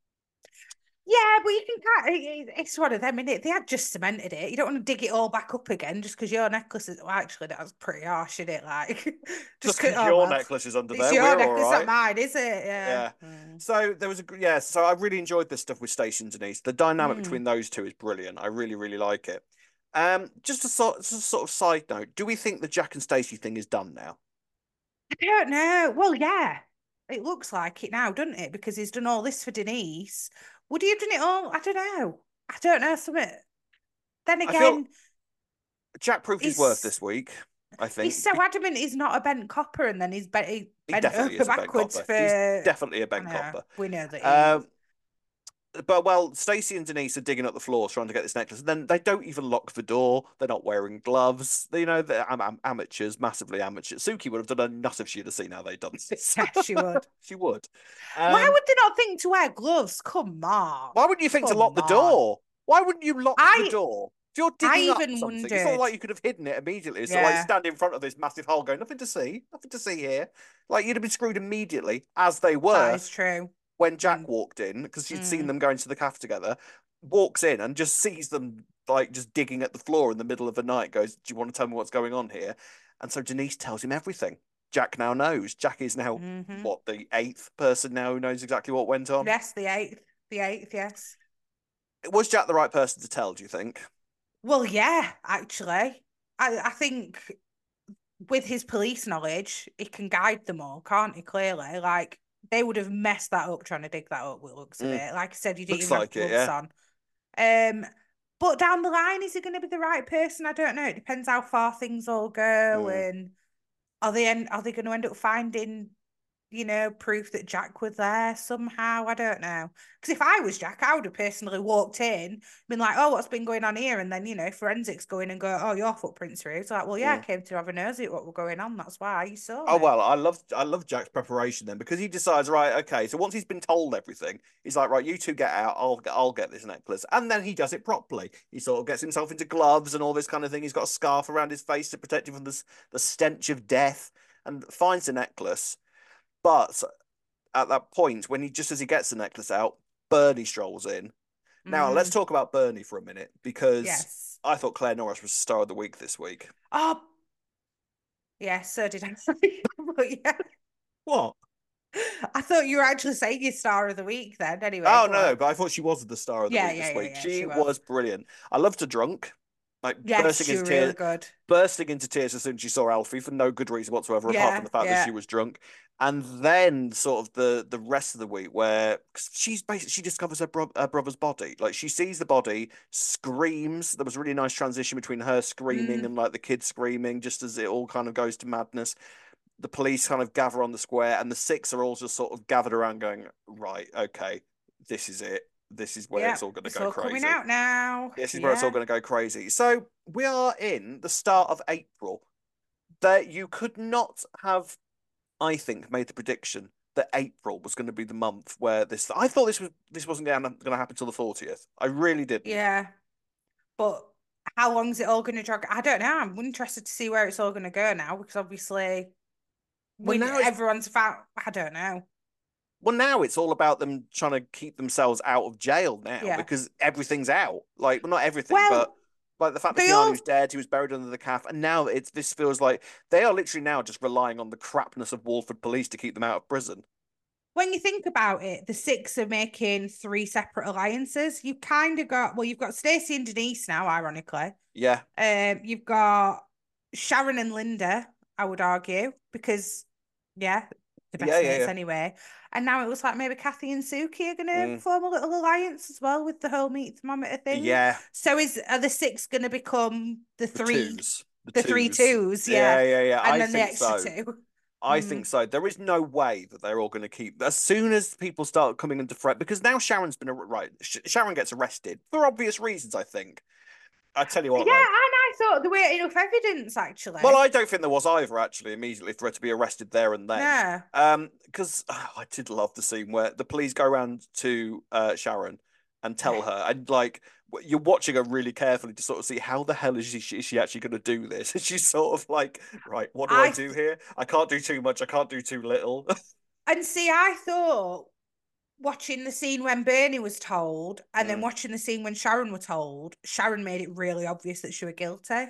Yeah, but you can kind it's one of them, innit? They had just cemented it. You don't want to dig it all back up again just because your necklace is well, actually that's pretty harsh, isn't it? Like just just because oh, your well, necklace is under it's there, your we're all necklace, right. not mine, is it? Yeah. Yeah. Mm. So there was a yeah. So I really enjoyed this stuff with Stacey and Denise. The dynamic Mm. between those two is brilliant. I really really like it. Um, just a sort, just a sort of side note. Do we think the Jack and Stacey thing is done now? I don't know. Well, yeah, it looks like it now, doesn't it? Because he's done all this for Denise. Would he have done it all? I don't know. I don't know. Something. Then I feel again, Jack proved his worth he's this week. I he's think so adamant he's not a bent copper, and then he's bent he he bent definitely over is a Ben backwards Copper. He's for. definitely a I Ben know Copper. we know that he is. Um, but well, Stacey and Denise are digging up the floor trying to get this necklace, and then they don't even lock the door. They're not wearing gloves. They, you know, they're am am amateurs, massively amateurs. Suki would have done a nut if she'd have seen how they done this. Yeah, she would. She would. Why Um, would they not think to wear gloves? Come on, why wouldn't you think to lock come the on. door? Why wouldn't you lock the I door? If you're I digging up even something, it's not wondered. like you could have hidden it immediately. So like Yeah, stand in front of this massive hole going, nothing to see, nothing to see here. Like you'd have been screwed immediately, as they that were is true. when Jack When walked in, because she'd seen mm, them going to the cafe together, walks in and just sees them like just digging at the floor in the middle of the night, goes, do you want to tell me what's going on here? And so Denise tells him everything. Jack now knows. Jack is now, hmm what, the eighth person now who knows exactly what went on? Yes, the eighth, the eighth. Yes. Was Jack the right person to tell, do you think? Well, yeah, actually, I I think with his police knowledge, he can guide them all, can't he? Clearly, like they would have messed that up trying to dig that up with the looks of Mm, it. Like I said, you didn't looks even have like it, gloves yeah. on. Um, but down the line, is he going to be the right person? I don't know. It depends how far things all go, Mm. and are they en- are they going to end up finding you know, proof that Jack was there somehow. I don't know. Because if I was Jack, I would have personally walked in, been like, oh, what's been going on here? And then, you know, forensics go in and go, oh, your footprints are here. It's like, well, yeah, I Mm. came to have a nosy at what was going on. That's why you saw Oh me. well, I love I love Jack's preparation then because he decides right, okay. So once he's been told everything, he's like, right, you two get out. I'll get I'll get this necklace, and then he does it properly. He sort of gets himself into gloves and all this kind of thing. He's got a scarf around his face to protect him from the the stench of death, and finds the necklace. But at that point, when he just as he gets the necklace out, Bernie strolls in. Now let's Mm, talk about Bernie for a minute because yes. I thought Claire Norris was star of the week this week. Oh, yeah, so did I. But yeah, What? I thought you were actually saying your star of the week then. Anyway, Oh go no, no, on. but I thought she was the star of the Yeah, week yeah, this yeah, week. yeah, She she was. was brilliant. I loved her drunk, like Yes, bursting she into was really tears, good. bursting into tears as soon as she saw Alfie for no good reason whatsoever, apart from Yeah, the fact that she yeah. was drunk. And then sort of the the rest of the week where 'cause she's basically she discovers her, bro- her brother's body. Like she sees the body, screams. There was a really nice transition between her screaming Mm, and like the kid screaming, just as it all kind of goes to madness. The police kind of gather on the square, and the six are all just sort of gathered around, going, right, okay, this is it. This is where yeah, it's all going to it's go all coming crazy. out now. This is where it's all Yeah. going to go crazy. So we are in the start of April. That you could not have, I think, made the prediction that April was going to be the month where this. I thought this was this wasn't going to happen till the fortieth. I really didn't. Yeah. But how long is it all going to drag? I don't know. I'm interested to see where it's all going to go now because obviously Well, we now it's everyone's found. I don't know. well now it's all about them trying to keep themselves out of jail now Yeah. because everything's out. Like, well, not everything, but Well, like the fact that they all, Keanu's dead, he was buried under the calf, and now it's this feels like they are literally now just relying on the crapness of Walford police to keep them out of prison. when you think about it, the six are making three separate alliances. You've kind of got, well, you've got Stacey and Denise now, ironically. Yeah, Um, you've got Sharon and Linda, I would argue, because yeah, the yeah, best yeah, mates yeah. anyway. And now it looks like maybe Kathy and Suki are gonna Mm, form a little alliance as well with the whole meet thermometer thing. yeah, So is are the six gonna become the the three twos, the the three twos. twos, yeah. Yeah, yeah, yeah. And I then the think extra so. two. I think Mm. so. There is no way that they're all going to keep. As soon as people start coming into threat, because now Sharon's been right. Sharon gets arrested for obvious reasons. I think. I tell you Yeah, what, and though. I thought there weren't enough evidence Well, actually. I don't think there was either. Actually, immediately for her to be arrested there and then. No. Um, because oh, I did love the scene where the police go around to uh Sharon and Yeah. tell her, and like you're watching her really carefully to sort of see how the hell is she, is she actually going to do this? And she's sort of like, right, what do I I do th- here? I can't do too much. I can't do too little. and see, I thought watching the scene when Bernie was told and then Mm, watching the scene when Sharon were told, Sharon made it really obvious that she was guilty.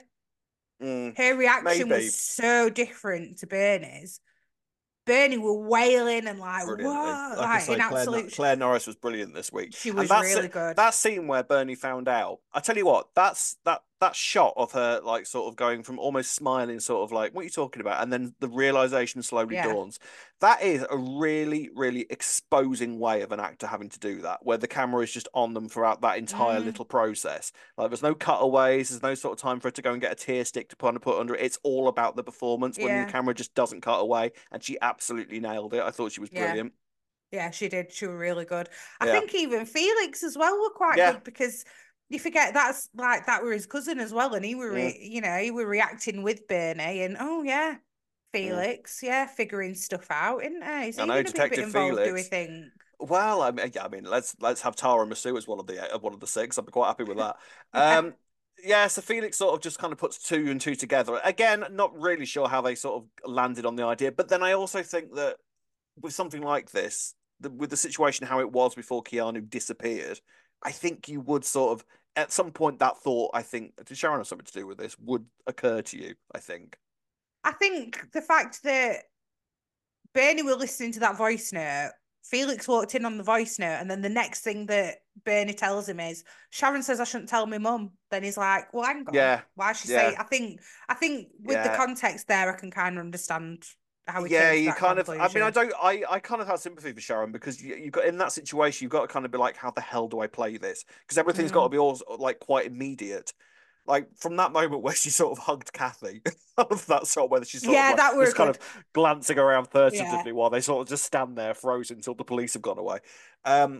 mm, Her reaction was maybe so different to Bernie's. Bernie were wailing and like, brilliantly. what? Like I Like in say, Claire absolute, sh- Claire Norris was brilliant this week, she and was that's really it. good. That scene where Bernie found out. I tell you what, that's that that shot of her like sort of going from almost smiling, sort of like, what are you talking about? And then the realization slowly Yeah. dawns. That is a really, really exposing way of an actor having to do that, where the camera is just on them throughout that entire Mm, little process. Like there's no cutaways, there's no sort of time for her to go and get a tear stick to put on put under it. It's all about the performance when the yeah. camera just doesn't cut away, and she absolutely nailed it. I thought she was Yeah. brilliant. Yeah, she did. She was really good. I Yeah. think even Felix as well were quite Yeah. good because you forget that's like that were his cousin as well, and he were Mm, re you know he were reacting with Bernie, and oh yeah, mm. Felix, yeah, figuring stuff out, isn't he? Is I he know going to be a bit Detective involved? Do we Felix. think? Well, I mean, yeah, I mean, let's let's have Tara Masu as one of the uh, one of the six. I'd be quite happy with that. Um, yeah, so Felix sort of just kind of puts two and two together. Again, not really sure how they sort of landed on the idea, but then I also think that with something like this, the, with the situation how it was before Keanu disappeared, I think you would sort of at some point that thought, I think, did Sharon have something to do with this, would occur to you. I think. I think the fact that Bernie were listening to that voice note. Felix walked in on the voice note, and then the next thing that Bernie tells him is Sharon says I shouldn't tell my mum. Then he's like, "Well, hang on, Yeah, why she say?" yeah, I think, I think with the yeah. context there, I can kind of understand how he Yeah, came to you that kind of. I mean, I conclusion. don't. I, I kind of have sympathy for Sharon because you you got in that situation. You've got to kind of be like, how the hell do I play this? Because everything's got to Mm. be all like quite immediate. Like from that moment where she sort of hugged Kathy, I love that sort of where she's sort of Yeah, like that were just kind of good. glancing around Yeah, furtively while they sort of just stand there frozen until the police have gone away. Um,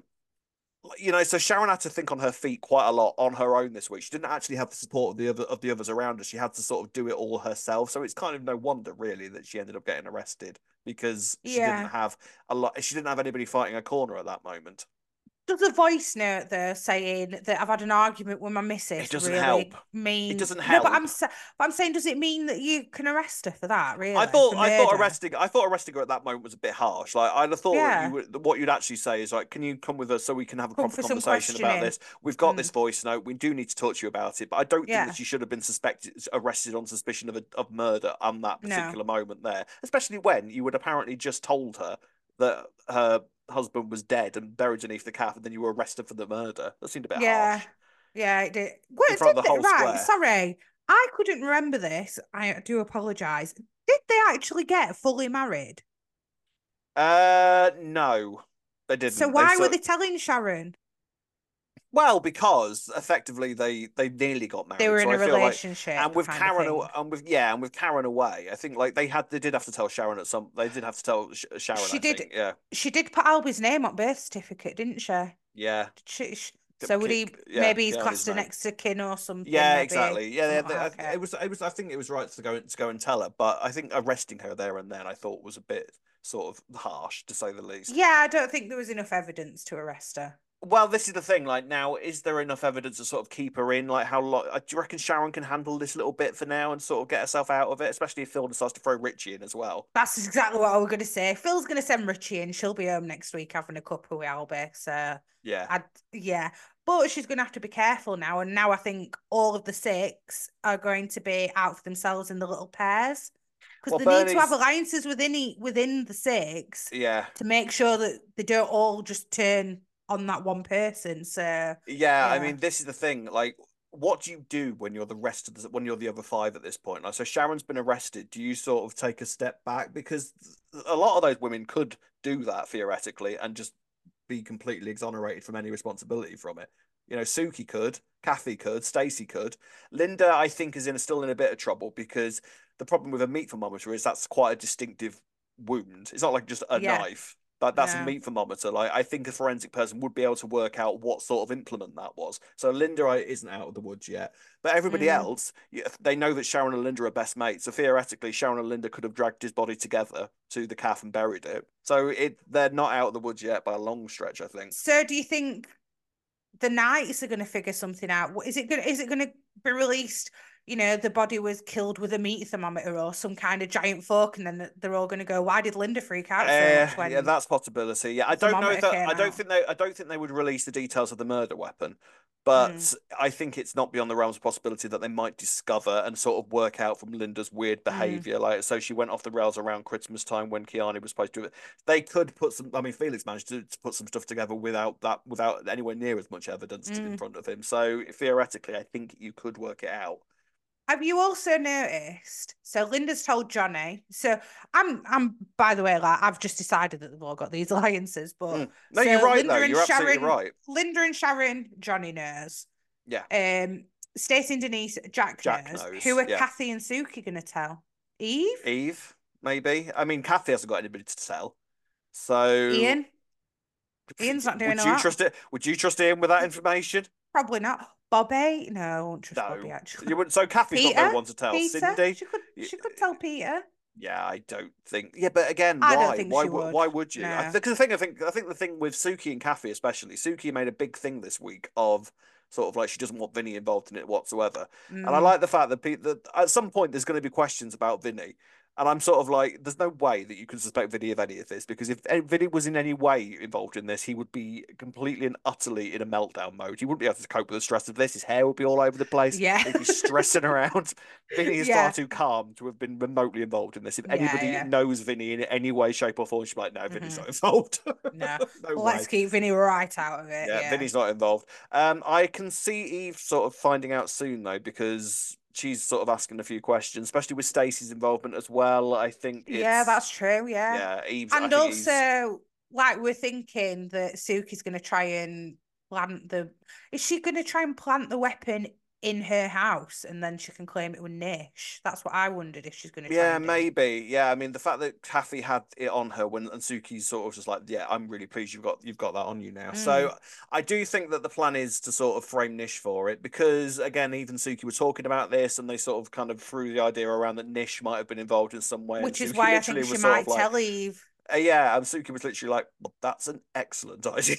you know, so Sharon had to think on her feet quite a lot on her own this week. She didn't actually have the support of the other of the others around her. She had to sort of do it all herself. So it's kind of no wonder really that she ended up getting arrested because she didn't yeah. have a lot. She didn't have anybody fighting her corner at that moment. Does a voice note there saying that I've had an argument with my It missus doesn't help. really It mean doesn't no? But I'm help. sa- but I'm saying, does it mean that you can arrest her for that? I Really, thought for I thought murder? arresting I thought arresting her at that moment was a bit harsh. Like I'd have thought that you Yeah, would what you'd actually say is like, can you come with us so we can have a come proper for some conversation about questioning. this? We've got this Mm, voice note. We do need to talk to you about it. But I don't think that yeah, she should have been suspected arrested on suspicion of a, of murder on that no, particular moment there. Especially when you had apparently just told her that her husband was dead and buried beneath the calf, and then you were arrested for the murder. That seemed a bit yeah, harsh yeah. It did. Well, in it front did of the they? whole Right. square. Sorry, I couldn't remember this. I do apologize. Did they actually get fully married? Uh, no, they So didn't. They why were so they telling Sharon Well, because effectively they they nearly got they married, were so in a I feel like, and relationship with kind of Karen thing? and with yeah, and with Karen away, I think like they had they did have to tell Sharon at some they did have to tell Sh Sharon, She I did. think, yeah, She did put Albie's name on birth certificate, didn't she? yeah, She, she- so would he? yeah, Maybe he's Keanu's classed her name, next to kin or something. yeah, Maybe exactly, yeah, something yeah. like It it. was it was I think it was right to go to go and tell her, but I think arresting her there and then I thought was a bit sort of harsh to say the least. Yeah, I don't think there was enough evidence to arrest her. Well, this is the thing. Like now, is there enough evidence to sort of keep her in? Like how long? Do you reckon Sharon can handle this little bit for now and sort of get herself out of it? Especially if Phil decides to throw Richie in as well. That's exactly what I was going to say. Phil's going to send Richie in. She'll be home next week having a cuppa with Albie. So, Yeah. I yeah, but she's going to have to be careful now. And now I think all of the six are going to be out for themselves in the little pairs because Well, they need to have Bernie's. alliances within e- within the six Yeah. to make sure that they don't all just turn on that one person. So, Yeah. I yeah, mean, this is the thing. Like, what do you do when you're the rest of the when you're the other five at this point? Like, so Sharon's been arrested. Do you sort of take a step back because a lot of those women could do that theoretically and just be completely exonerated from any responsibility from it. You know, Suki could, Kathy could, Stacey could. Linda, I think, is in still in a bit of trouble because the problem with a meat thermometer is that's quite a distinctive wound. It's not like just a yeah, knife. But that's a no. meat thermometer. Like I think a forensic person would be able to work out what sort of implement that was. So Linda isn't out of the woods yet, but everybody Mm. else, they know that Sharon and Linda are best mates. So theoretically, Sharon and Linda could have dragged his body together to the calf and buried it. So it they're not out of the woods yet by a long stretch, I think. So, do you think the Knights are going to figure something out? Is it going? Is it going to be released you know, the body was killed with a meat thermometer or some kind of giant fork, and then they're all going to go, why did Linda freak out so Uh, much yeah, when that's a possibility. Yeah, I the don't know thermometer that. came I don't out? think they. I don't think they would release the details of the murder weapon, Mm, but I think it's not beyond the realms of possibility that they might discover and sort of work out from Linda's weird mm, behavior. Like, so she went off the rails around Christmas time when Keanu was supposed to do it. They could put some. I mean, Felix managed to, to put some stuff together without that, without anywhere near as much evidence to, in mm. front of him. So theoretically, I think you could work it out. Have you also noticed? So Linda's told Johnny. So I'm, I'm. By the way, like I've just decided that they've all got these alliances. But Mm. No, you're so right though. Linda and You're absolutely Sharon, right. Linda and Sharon, Johnny knows. Yeah, Um, Stacey and Denise, Jack Jack knows. Who knows. are Yeah. Kathy and Suki going to tell? Eve, Eve, maybe. I mean, Kathy hasn't got anybody to tell. So, Ian. Ian's not doing would a you lot. trust it? Would you trust Ian with that information? Probably not. Bobby, no, I won't trust Bobby No, actually. you wouldn't. So Kathy's got no Peter, one to tell. Peter, Cindy, she could, y- she could tell Peter. yeah, I don't think. Yeah, but again, I don't why? think Why? she would- would. Why would you? I No. think the thing. I think. I think the thing with Suki and Kathy, especially, Suki made a big thing this week of sort of like she doesn't want Vinny involved in it whatsoever, and I Mm. like the fact that, pe- that at some point there's going to be questions about Vinny. And I'm sort of like, there's no way that you can suspect Vinny of any of this because if Vinny was in any way involved in this, he would be completely and utterly in a meltdown mode. He wouldn't be able to cope with the stress of this. His hair would be all over the place. Yeah. He'd be stressing around. Vinny is far Yeah. too calm to have been remotely involved in this. If Yeah, anybody yeah. knows Vinny in any way, shape, or form, she'd be like, no, Vinny's hmm not involved. No. No Let's way. keep Vinny right out of it. Yeah, Yeah. Vinny's not involved. Um, I can see Eve sort of finding out soon though, because she's sort of asking a few questions, especially with Stacey's involvement as well. I think Yeah, it's that's true. Yeah. yeah, Eve's. I And think Eve's. also, like, we're thinking that Suki's going to try and plant the. Is she going to try and plant the weapon in her house and then she can claim it with Nish? That's what I wondered if she's going to try Yeah, and do. maybe. Yeah, I mean the fact that Kathy had it on her when and Suki's sort of just like, yeah, I'm really pleased you've got you've got that on you now. Mm. So I do think that the plan is to sort of frame Nish for it because again, even Suki was talking about this and they sort of kind of threw the idea around that Nish might have been involved in some way, and Which is Suki why I literally think she was sort of might like, tell Eve. uh, yeah, and Suki was literally like, well, that's an excellent idea.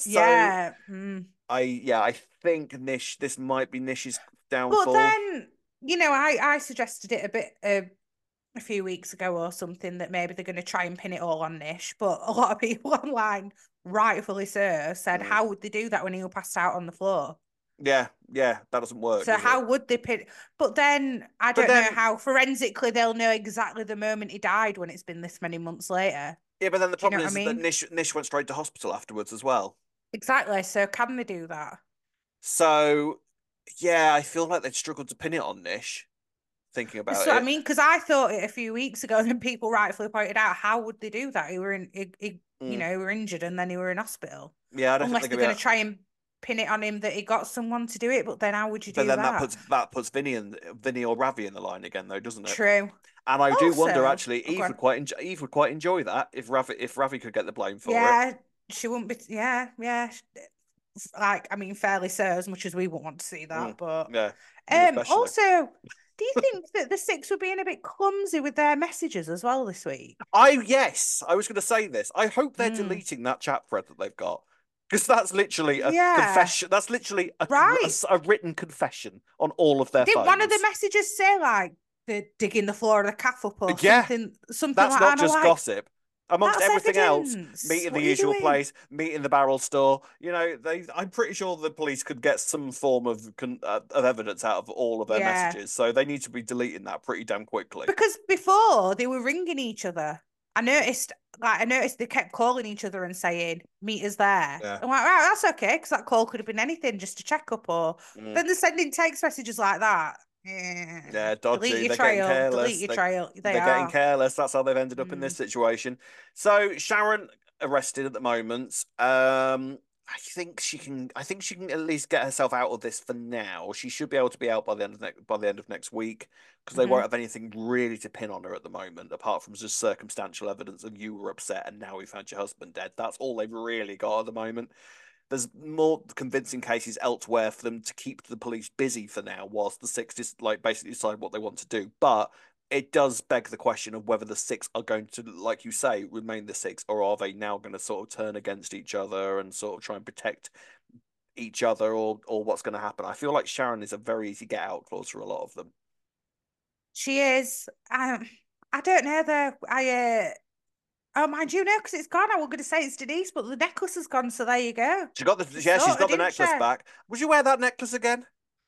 So Yeah. Mm. I yeah, I think Nish this might be Nish's But downfall. then, you know, I, I suggested it a bit uh, a few weeks ago or something that maybe they're going to try and pin it all on Nish. But a lot of people online, rightfully so, said, Mm. how would they do that when he was passed out on the floor? Yeah, yeah, that doesn't work, So does it? how would they pin? But then I But don't know then how forensically they'll know exactly the moment he died when it's been this many months later. yeah, but then the Do you know problem what I is, is that mean? Nish Nish went straight to hospital afterwards as well. Exactly. So can they do that? So yeah, I feel like they've struggled to pin it on Nish, thinking That's about what I it. mean. Because I thought it a few weeks ago, and people rightfully pointed out, how would they do that? He were in, he, he, you Mm. know, he were injured and then he were in hospital. Yeah, I don't think Unless they're they're gonna going be. to try and pin it on him that he got someone to do it. But then how would you But do then that that? puts that puts Vinny and Vinny or Ravi in the line again, though, doesn't it? True. And I do wonder, Also, actually, oh, go Eve on. would quite enjoy, Eve would quite enjoy that if Ravi if Ravi could get the blame for it. Yeah, she wouldn't be. Yeah, yeah. Like, I mean, fairly so, as much as we wouldn't want to see Mm. that. But Yeah, me um, especially. also, do you think that the six were being a bit clumsy with their messages as well this week? I yes, I was going to say this. I hope they're Mm. deleting that chat thread that they've got because that's literally a Yeah, confession. That's literally a, a, right. a written confession on all of their Didn't one of the phones. messages say like they're digging the floor of the calf up or Yeah, something, something that's like that? not And I'm just like, gossip. Amongst that's everything else, evidence. meet in the What are you usual doing? place, meet in the barrel store. You know, they. I'm pretty sure the police could get some form of con, uh, of evidence out of all of their Yeah. messages, so they need to be deleting that pretty damn quickly. Because before they were ringing each other. I noticed, like, I noticed they kept calling each other and saying, meet us there. Yeah. I'm like, right, that's okay, because that call could have been anything, just a checkup or Mm. then they're sending text messages like that. Yeah. Yeah, Delete dodgy. your They're getting trail, delete careless. your They trail. They they're getting are. careless. That's how they've ended up in this Mm. situation. So Sharon arrested at the moment. Um, I think she can. I think she can at least get herself out of this for now. She should be able to be out by the end of next by the end of next week because they won't hmm have anything really to pin on her at the moment, apart from just circumstantial evidence of you were upset and now we found your husband dead. That's all they've really got at the moment. There's more convincing cases elsewhere for them to keep the police busy for now, whilst the six just like basically decide what they want to do. But it does beg the question of whether the six are going to, like you say, remain the six, or are they now going to sort of turn against each other and sort of try and protect each other or or what's going to happen. I feel like Sharon is a very easy get out clause for a lot of them. She is. Um, I don't know though. I uh, oh mind you, no, because it's gone. I was going to say it's Denise, but the necklace has gone. So there you go. She got the She yeah, she's sorted, got the didn't she? necklace back. Would you wear that necklace again?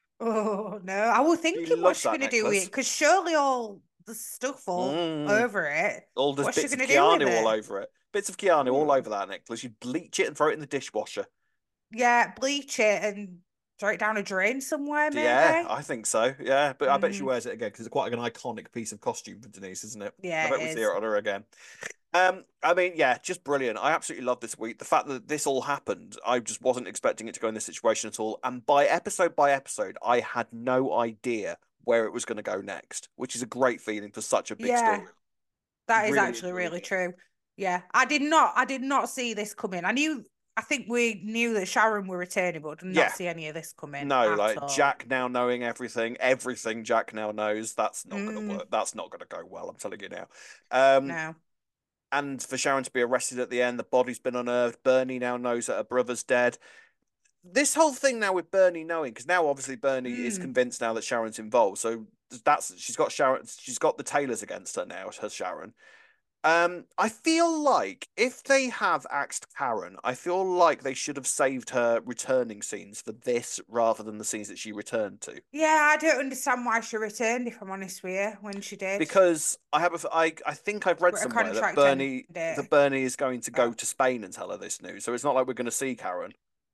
Oh no, I was She thinking what's loves she that going to do with it necklace. because surely all the stuff all Mm. over it. All those What's she bits going of to do with Keanu all it? over it. Bits of Keanu all Mm. over that necklace. You bleach it and throw it in the dishwasher. Yeah, bleach it and throw it down a drain somewhere, Yeah, maybe. I think so. Yeah, but I bet she Mm. wears it again because it's quite an iconic piece of costume for Denise, isn't it? I Yeah, bet it we see is. it on her again. Um, I mean, yeah, just brilliant. I absolutely love this week. The fact that this all happened, I just wasn't expecting it to go in this situation at all. And by episode by episode, I had no idea where it was going to go next, which is a great feeling for such a big Yeah, story. that is Really, actually really really good. true. Yeah, I did not, I did not see this coming. I knew, I think we knew that Sharon were returning, but did not Yeah, see any of this coming no, at like all. Jack now knowing everything, everything Jack now knows, that's not going to Mm, work. That's not going to go well. I'm telling you now. Um, no. and for Sharon to be arrested at the end, the body's been unearthed. Bernie now knows that her brother's dead. This whole thing now with Bernie knowing, because now obviously Bernie is Mm. convinced now that Sharon's involved. So that's she's got Sharon, she's got the Taylors against her now, her Sharon. Um, I feel like if they have axed Karen, I feel like they should have saved her returning scenes for this rather than the scenes that she returned to. Yeah, I don't understand why she returned, if I'm honest with you, when she did. Because I have a, I, I think I've read But her somewhere that contract ended. Bernie, that Bernie is going to go Oh. to Spain and tell her this news. So it's not like we're going to see Karen.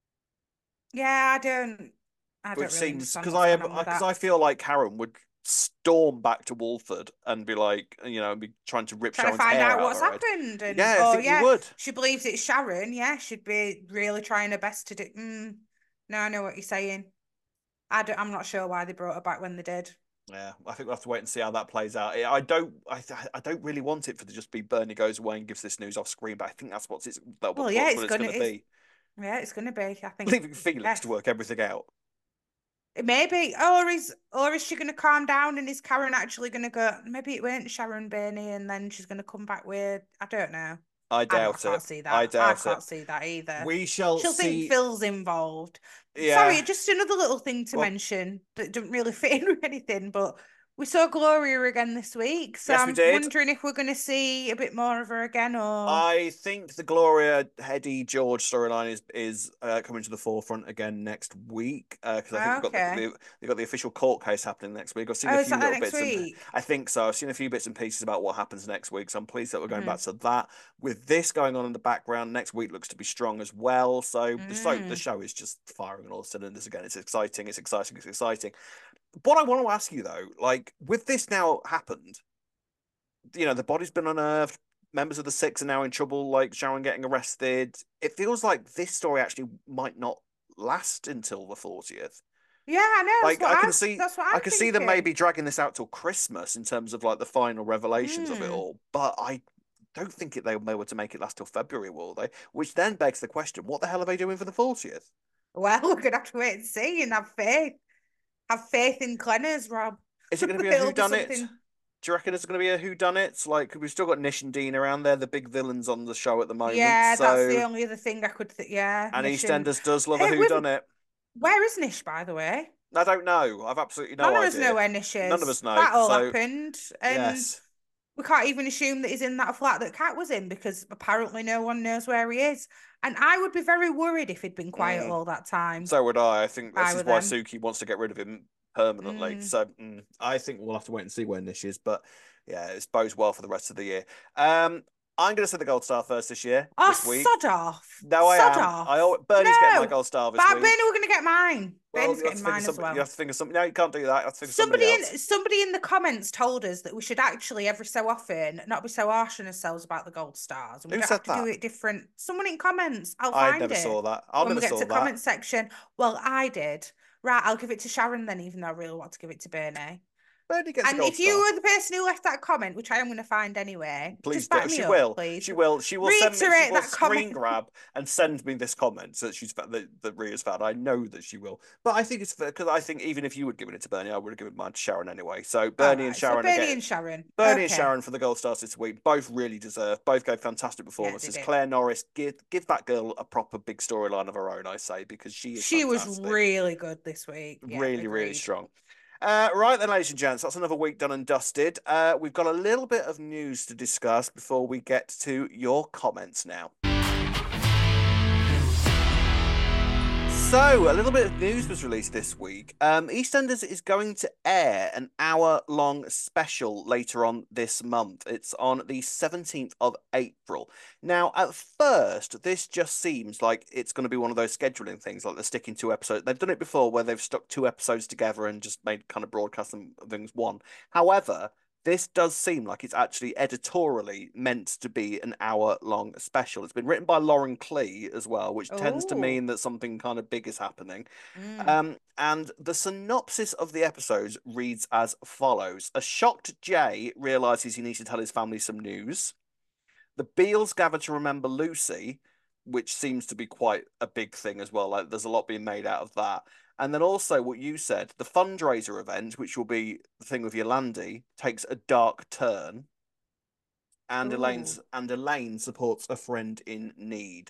Yeah, I don't, I Which don't really seems understand because what's I have going on with because that. I feel like Karen would storm back to Walford and be like, you know, be trying to rip Trying to Sharon's find hair out out of what's her head. happened. And Yeah, I oh think you yeah, would. she believes it's Sharon. Yeah, she'd be really trying her best to do. Mm, no, I know what you're saying. I don't, I'm not sure why they brought her back when they did. Yeah, I think we'll have to wait and see how that plays out. I don't, I, I don't really want it for to just be Bernie goes away and gives this news off screen, but I think that's what it's that Well, what yeah, what's it's what it's gonna, going to it's, be. yeah, it's gonna be. I think, Leaving Felix yeah, to work everything out. maybe. Or is, or is she gonna calm down and is Karen actually gonna go? Maybe it weren't Sharon Burney, and then she's gonna come back with. I don't know. I I don't. I doubt it. can't see I that. I doubt it. can't see that either. We shall She'll think see. Phil's involved. Yeah. Sorry, just another little thing to Well, mention that doesn't really fit in with anything, but we saw Gloria again this week, so yes, we I'm did. wondering if we're going to see a bit more of her again, or I think the Gloria Eddie George storyline is is uh, coming to the forefront again next week because uh, I think we've got the, okay. the they've got the official court case happening next week. I've seen a Oh, is few that the little next bits and week? I think so. I've seen a few bits and pieces about what happens next week, so I'm pleased that we're going back Mm. to that. With this going on in the background, next week looks to be strong as well. So the show the Mm. show is just firing on all cylinders again. It's exciting. It's exciting. It's exciting. What I want to ask you though, like with this now happened, you know, the body's been unearthed. Members of the Six are now in trouble, like Sharon getting arrested. It feels like this story actually might not last until the fortieth. Yeah, I know. That's Like what I I. can see, That's what I I'm can see them thinking. maybe dragging this out till Christmas in terms of like the final revelations of it Mm. all. But I don't think it they'll be able to make it last till February, will they? Which then begs the question: what the hell are they doing for the fortieth? Well, we're gonna have to wait and see and have faith. Have faith in Glenna's, Rob. Is it going to be a It'll be whodunit? something. Do you reckon it's going to be a whodunit? Like we've still got Nish and Dean around there, the big villains on the show at the moment. Yeah, that's the So, only other thing I could think. Yeah, and Nish and EastEnders does love a hey, with whodunit. where is Nish, by the way? I don't know. I've absolutely None no of us know idea. where Nish None of is. us know. That all So happened, and yes, we can't even assume that he's in that flat that Kat was in because apparently no one knows where he is. And I would be very worried if he'd been quiet mm, all that time. so would I. I think If this I is were why them. Suki wants to get rid of him permanently. Mm. So mm, I think we'll have to wait and see where Nish is. But yeah, it bodes well for the rest of the year. Um, I'm going to say the Gold Star first this year, Oh, this week. sod off. No, I Sod am. I off. al- Bernie's getting my No. Gold Star But this I Bernie, week. we're gonna get mine. Well, Bernie's you have to getting think of mine as something. You well. have to think of something. No, you can't do that. You have to think of somebody Somebody else. in somebody in the comments told us that we should actually every so often not be so harsh on ourselves about the gold stars, and we Who don't have said to do that? it different. Someone in comments, I'll I find never it saw that. I when never we get saw to that. comment section. Well, I did. Right, I'll give it to Sharon then, even though I really want to give it to Bernie. Bernie gets a And gold if you star. were the person who left that comment, which I am going to find anyway, Please just back do. me She up, will. please. She will. She will send me. She Reiterate will that screen comment. grab and send me this comment so that she's that that Rhea's found. I know that she will. But I think it's fair because I think even if you would given it to Bernie, I would have given mine to Sharon anyway. So All Bernie and right. So Sharon are Bernie getting and Sharon. Bernie and Okay. Sharon for the gold stars this week. Both really deserve. Both gave fantastic Yeah, they performances. did. Claire Norris, give give that girl a proper big storyline of her own. I say because she is She was fantastic. really good this week. Yeah, Really, really agreed. strong. Uh, right then, ladies and gents, that's another week done and dusted. Uh, we've got a little bit of news to discuss before we get to your comments now. So, a little bit of news was released this week. Um, EastEnders is going to air an hour-long special later on this month. It's on the seventeenth of April. Now, at first, this just seems like it's going to be one of those scheduling things, like they're sticking two episodes. They've done it before where they've stuck two episodes together and just made kind of broadcast them things one. However, this does seem like it's actually editorially meant to be an hour long special. It's been written by Lauren Klee as well, which tends to Oh. mean that something kind of big is happening. Mm. Um, and the synopsis of the episodes reads as follows. A shocked Jay realizes he needs to tell his family some news. The Beals gather to remember Lucy, which seems to be quite a big thing as well. Like there's a lot being made out of that. And then also what you said, the fundraiser event, which will be the thing with Yolandi, takes a dark turn. And Ooh. Elaine's and Elaine supports a friend in need.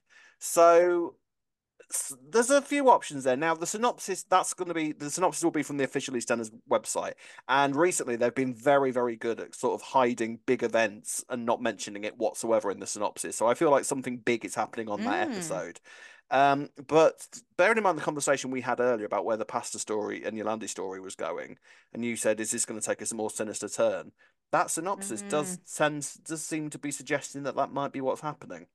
So there's a few options there. Now, the synopsis that's going to be the synopsis will be from the official EastEnders website. And recently, they've been very, very good at sort of hiding big events and not mentioning it whatsoever in the synopsis. So I feel like something big is happening on that Mm. episode. Um, but bearing in mind the conversation we had earlier about where the pasta story and Yolandi story was going, and you said, "Is this going to take us a more sinister turn?" That synopsis does Mm. tend does seem to be suggesting that that might be what's happening.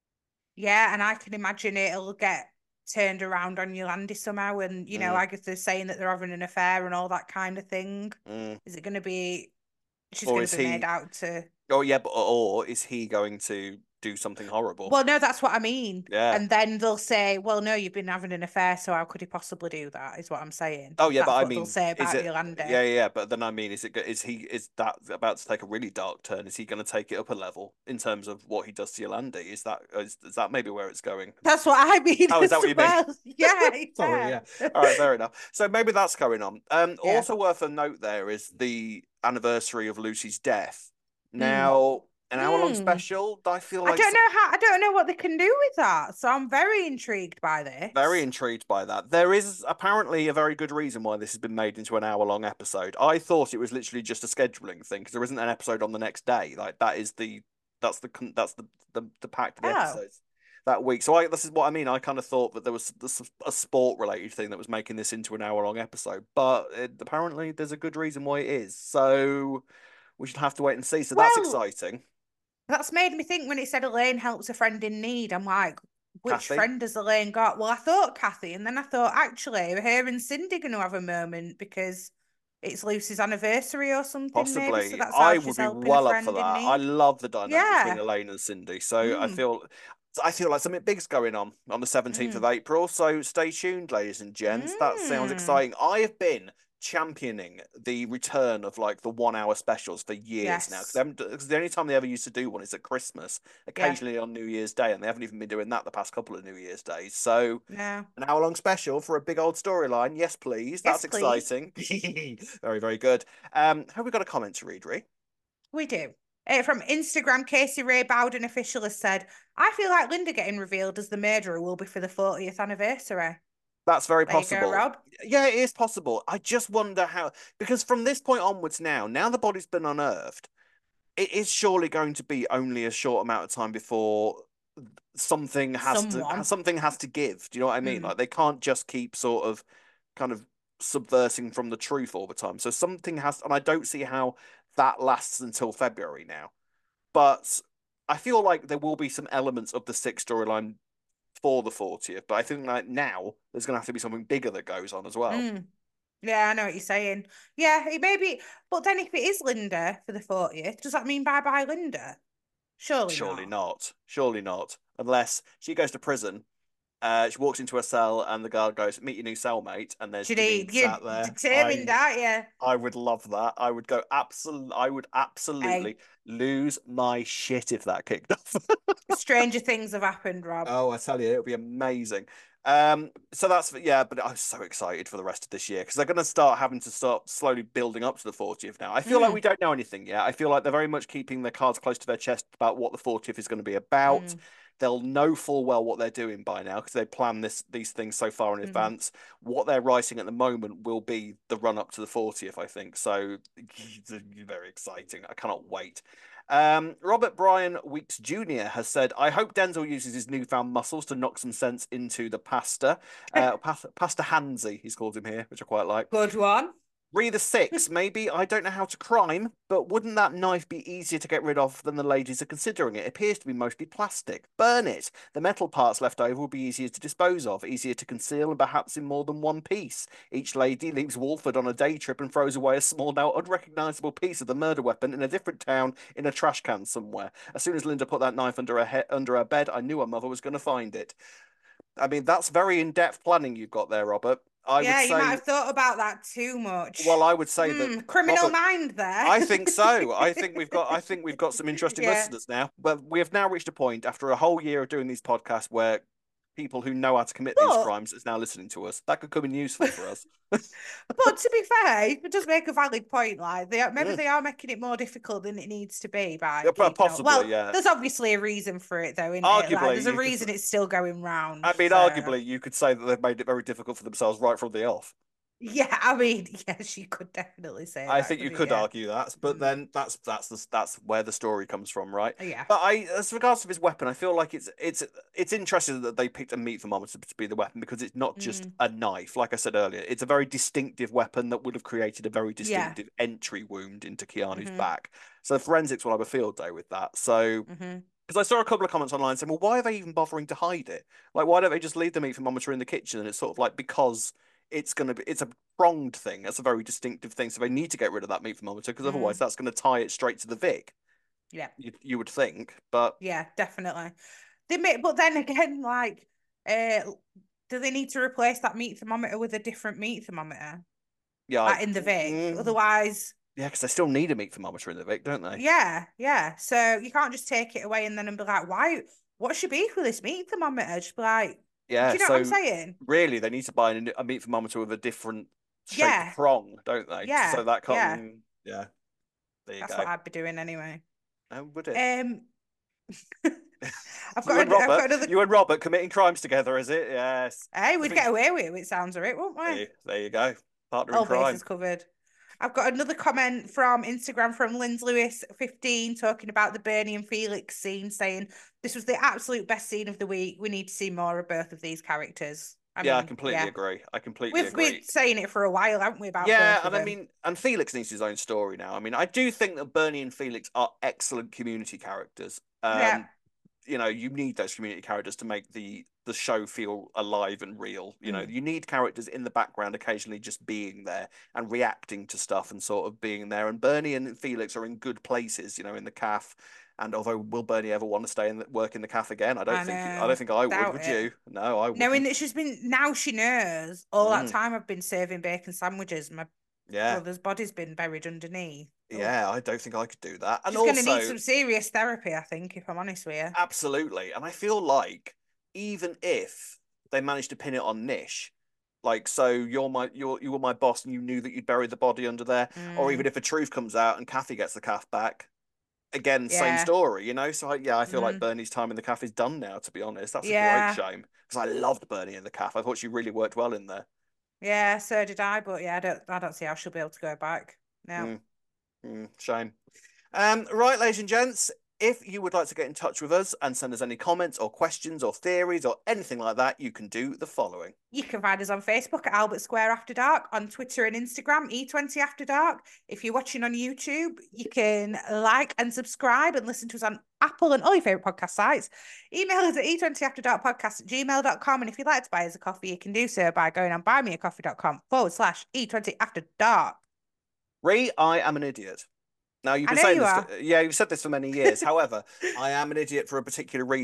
Yeah, and I can imagine it'll get turned around on Yolandi somehow. And, you know, Mm, I guess they're saying that they're having an affair and all that kind of thing. mm. Is it going to be, she's Or going to is be made he? out to, Oh yeah, but or is he going to do something horrible? well, no, that's what I mean. Yeah. And then they'll say, well, no, you've been having an affair, so how could he possibly do that, is what I'm saying. Oh yeah, but That's I what they'll mean, say is about it? Yolandi. Yeah, yeah, yeah. But then I mean, is it? Is he? Is that about to take a really dark turn? Is he going to take it up a level in terms of what he does to Yolandi? Is that is, is that maybe where it's going? That's what I mean Oh, is that as what you mean? well. Yeah, Sorry, yeah. yeah. All right, fair enough. So maybe that's going on. Um, Yeah. also worth a note there is the anniversary of Lucy's death. Mm. Now, an hour-long Mm. special. I feel I like don't know how, I don't know what they can do with that. So I'm very intrigued by very this. intrigued by that. There is apparently a very good reason why this has been made into an hour long episode. I thought it was literally just a scheduling thing because there isn't an episode on the next day. Like that is the that's the that's the the, the pack of the Oh. episodes that week. So I this is what I mean. I kind of thought that there was this, a sport related thing that was making this into an hour long episode, but it, apparently there's a good reason why it is. So we should have to wait and see. So that's Well, exciting. that's made me think when it said Elaine helps a friend in need. I'm like, which Kathy, friend has Elaine got? Well, I thought Kathy, and then I thought actually her and Cindy going to have a moment because it's Lucy's anniversary or something, maybe. So possibly. that's how I would she's be helping a well up for friend in that. I need. love the dynamic between Yeah. Elaine and Cindy. So I Mm, feel I feel like something big's going on on the seventeenth of mm, April. So stay tuned, ladies and gents. That sounds mm. exciting. I have been championing the return of like the one hour specials for years now Yes. because the only time they ever used to do one is at Christmas, Yeah. occasionally on New Year's Day, and they haven't even been doing that the past couple of New Year's days. So No. an hour long special for a big old storyline. Yes, please. Yes, That's please. exciting. Very, very good. Um, have we got a comment to read, Ree? We do. Uh, from Instagram, Casey Ray Bowden official has said, I feel like Linda getting revealed as the murderer will be for the fortieth anniversary. That's very There you go, possible. Rob. Yeah, it is possible. I just wonder how, because from this point onwards now, now the body's been unearthed, it is surely going to be only a short amount of time before something has to Someone. something has to give. Do you know what I mean? Mm. Like they can't just keep sort of kind of subverting from the truth all the time. So something has, and I don't see how that lasts until February now. But I feel like there will be some elements of the sixth storyline for the fortieth, but I think like now there's gonna have to be something bigger that goes on as well. Mm. Yeah, I know what you're saying. Yeah, it may be. But then if it is Linda for the fortieth, does that mean bye bye Linda? Surely Surely not. not. Surely not. Unless she goes to prison Uh, she walks into her cell, and the guard goes, "Meet your new cellmate," and there's Janine, Janine you're sat there. determined, I aren't you? I would love that. I would go absolutely. I would Hey, absolutely lose my shit if that kicked off. stranger things have happened, Rob. Oh, I tell you, it'll be amazing. Um, so that's yeah, but I'm so excited for the rest of this year because they're going to start having to start slowly building up to the fortieth now. I feel like we Mm, don't know anything yet. I feel like they're very much keeping their cards close to their chest about what the fortieth is going to be about. mm, They'll know full well what they're doing by now because they plan this these things so far in mm-hmm. advance. What they're writing at the moment will be the run up to the fortieth, I think. So very exciting. I cannot wait. Um, Robert Bryan Weeks Junior has said, I hope Denzel uses his newfound muscles to knock some sense into the pasta. Uh, pasta, pasta Hansi, he's called him here, which I quite like. Good one. Breather six, maybe. I don't know how to crime, but wouldn't that knife be easier to get rid of than the ladies are considering? It appears to be mostly plastic. Burn it. The metal parts left over will be easier to dispose of, easier to conceal, and perhaps in more than one piece. Each lady leaves Walford on a day trip and throws away a small, now unrecognizable piece of the murder weapon in a different town in a trash can somewhere. As soon as Linda put that knife under her head, under her bed, I knew her mother was going to find it. I mean, that's very in-depth planning you've got there, Robert. I would Yeah, you might say, have thought about that too well, much. I would say that Mm, criminal Robert. mind there. I think so. I think we've got. I think we've got some interesting Yeah. listeners now. But we have now reached a point after a whole year of doing these podcasts where people who know how to commit these But crimes is now listening to us. That could come in useful for us. but to be fair, it does make a valid point. Like they are, maybe Mm. they are making it more difficult than it needs to be by Yeah, keeping possibly, Well, yeah. there's obviously a reason for it, though, isn't it? Like Arguably, there's a you could. reason it's still going round. I mean, So arguably, you could say that they've made it very difficult for themselves right from the off. yeah, I mean, yes, you could definitely say I that, think you couldn't could you? argue that, but Mm, then that's that's the that's where the story comes from, right? yeah. But I, as regards to his weapon, I feel like it's it's it's interesting that they picked a meat thermometer to be the weapon because it's not just Mm, a knife. Like I said earlier, it's a very distinctive weapon that would have created a very yeah. distinctive entry wound into Keanu's Mm-hmm. back. So forensics will have a field day with that. So Mm-hmm. because I saw a couple of comments online saying, well, why are they even bothering to hide it? Like, why don't they just leave the meat thermometer in the kitchen? And it's sort of like because it's going to be, it's a pronged thing. That's a very distinctive thing. So they need to get rid of that meat thermometer because otherwise Mm, that's going to tie it straight to the Vic. yeah. You, you would think, but Yeah, definitely. They may, but then again, like, uh, do they need to replace that meat thermometer with a different meat thermometer, yeah, I, like in the Vic? mm, Otherwise, yeah, because they still need a meat thermometer in the Vic, don't they? yeah, yeah. So you can't just take it away and then and be like, why? What's your beef with this meat thermometer? Just be like, do Yeah, you know what I'm so saying? really they need to buy a, a meat thermometer with a different shaped Yeah, prong, don't they? So yeah, that yeah. can't, yeah, there you That's go. what I'd be doing anyway. Oh, would it? Um, I've You got, and a, I've Robert, got another. you and Robert committing crimes together, is it? Yes. Hey, I we'd think get away with it. It sounds of it, wouldn't we? there, there you go. Partner in All crime. bases covered. I've got another comment from Instagram from Linz Lewis fifteen talking about the Bernie and Felix scene, saying this was the absolute best scene of the week. We need to see more of both of these characters. I Yeah, I mean, completely yeah, agree. I completely we've been agree. saying it for a while, haven't we, about Yeah, both of and I them? mean, and Felix needs his own story now. I mean, I do think that Bernie and Felix are excellent community characters. Yeah. Um, you know, you need those community characters to make the the show feel alive and real. You know, Mm. you need characters in the background occasionally just being there and reacting to stuff and sort of being there. And Bernie and Felix are in good places, you know, in the calf. And although will Bernie ever want to stay and work in the calf again? I don't I think he, I don't know. think I would. Doubt Would it. you? No, I Knowing wouldn't. that she's been now she knows all that Mm, time I've been serving bacon sandwiches. My yeah, brother's body's been buried underneath. Oh. yeah. I don't think I could do that. And She's gonna need also, some serious therapy, I think, if I'm honest with you. absolutely. And I feel like even if they managed to pin it on Nish, like so you're my you're you were my boss and you knew that you'd buried the body under there, or even Mm, if the truth comes out and Kathy gets the calf back, again, same yeah. story, you know? So I, yeah, I feel like Mm, Bernie's time in the calf is done now, to be honest. That's a great yeah. shame. Because I loved Bernie in the calf. I thought she really worked well in there. Yeah, so did I, but yeah, I don't I don't see how she'll be able to go back. No. Mm, mm, shame. Um, right, ladies and gents, if you would like to get in touch with us and send us any comments or questions or theories or anything like that, you can do the following. You can find us on Facebook at Albert Square After Dark, on Twitter and Instagram, E twenty After Dark. If you're watching on YouTube, you can like and subscribe and listen to us on Apple and all your favourite podcast sites. Email us at e twenty after dark podcast at gmail dot com. And if you'd like to buy us a coffee, you can do so by going on buymeacoffee.com forward slash E20 After Dark. Ree, I am an idiot. Now you've I been know saying you this, are. for, yeah, you've said this for many years. However, I am an idiot for a particular reason.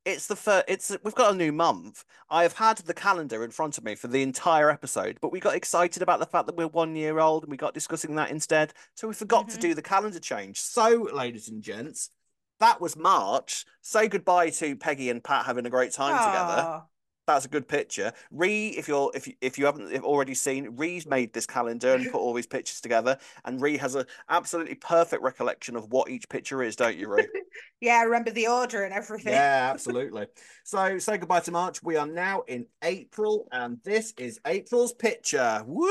It's the first. It's we've got a new month. I have had the calendar in front of me for the entire episode, but we got excited about the fact that we're one year old, and we got discussing that instead. So we forgot to Mm-hmm. do the calendar change. So, ladies and gents, that was March. Say goodbye to Peggy and Pat having a great time together. Oh, That's a good picture. Ree, if you're if you, if you haven't already seen, Ree's made this calendar and put all these pictures together, and Ree has an absolutely perfect recollection of what each picture is, don't you, Ree? yeah, I remember the order and everything. Yeah, absolutely. So say goodbye to March. We are now in April, and this is April's picture. Woo!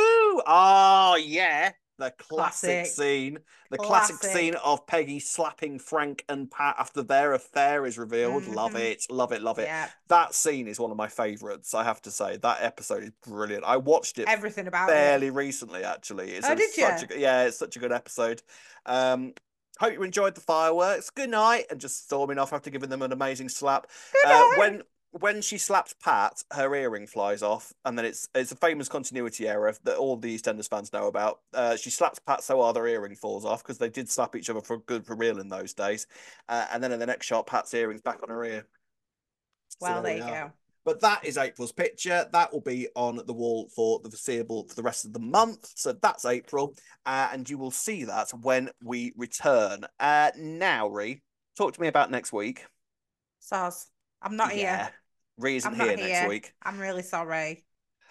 Oh yeah. The classic, Classic. scene, the classic. Classic. scene of Peggy slapping Frank and Pat after their affair is revealed. Mm-hmm. Love it, love it, love it. Yeah. That scene is one of my favorites, I have to say. That episode is brilliant. I watched it Everything about fairly it. recently, actually. It's Oh, a, did such you? a yeah, it's such a good episode. Um, hope you enjoyed the fireworks. Good night, and just storming off after giving them an amazing slap. Good Uh, night. when when she slaps Pat, her earring flies off, and then it's it's a famous continuity error that all the EastEnders fans know about. Uh, she slaps Pat so hard her earring falls off because they did slap each other for good for real in those days. Uh, and then in the next shot, Pat's earring's back on her ear. Well, So there we you are. go. But that is April's picture. That will be on the wall for the foreseeable for the rest of the month. So that's April, uh, and you will see that when we return. Uh, now, Ree, talk to me about next week. Soz, I'm not Yeah, here. Ree isn't I'm here not next here. week. I'm really sorry.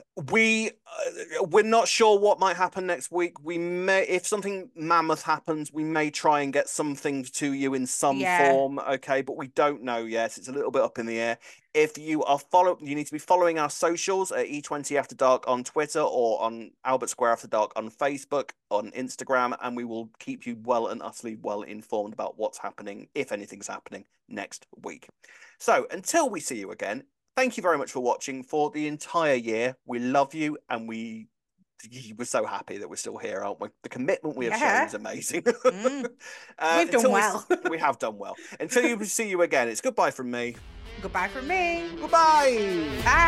We uh, we're not sure what might happen next week. We may, if something mammoth happens, we may try and get something to you in some Yeah. form. Okay, but we don't know yet. It's a little bit up in the air. If you are follow, you need to be following our socials at E twenty After Dark on Twitter or on Albert Square After Dark on Facebook, on Instagram, and we will keep you well and utterly well informed about what's happening, if anything's happening next week. So until we see you again, thank you very much for watching for the entire year. We love you, and we we're so happy that we're still here, aren't we? The commitment we have Yeah. shown is amazing. Mm. uh, We've done until we- well. We, have done well. Until you see you again, it's goodbye from me. Goodbye from me. Goodbye. Bye.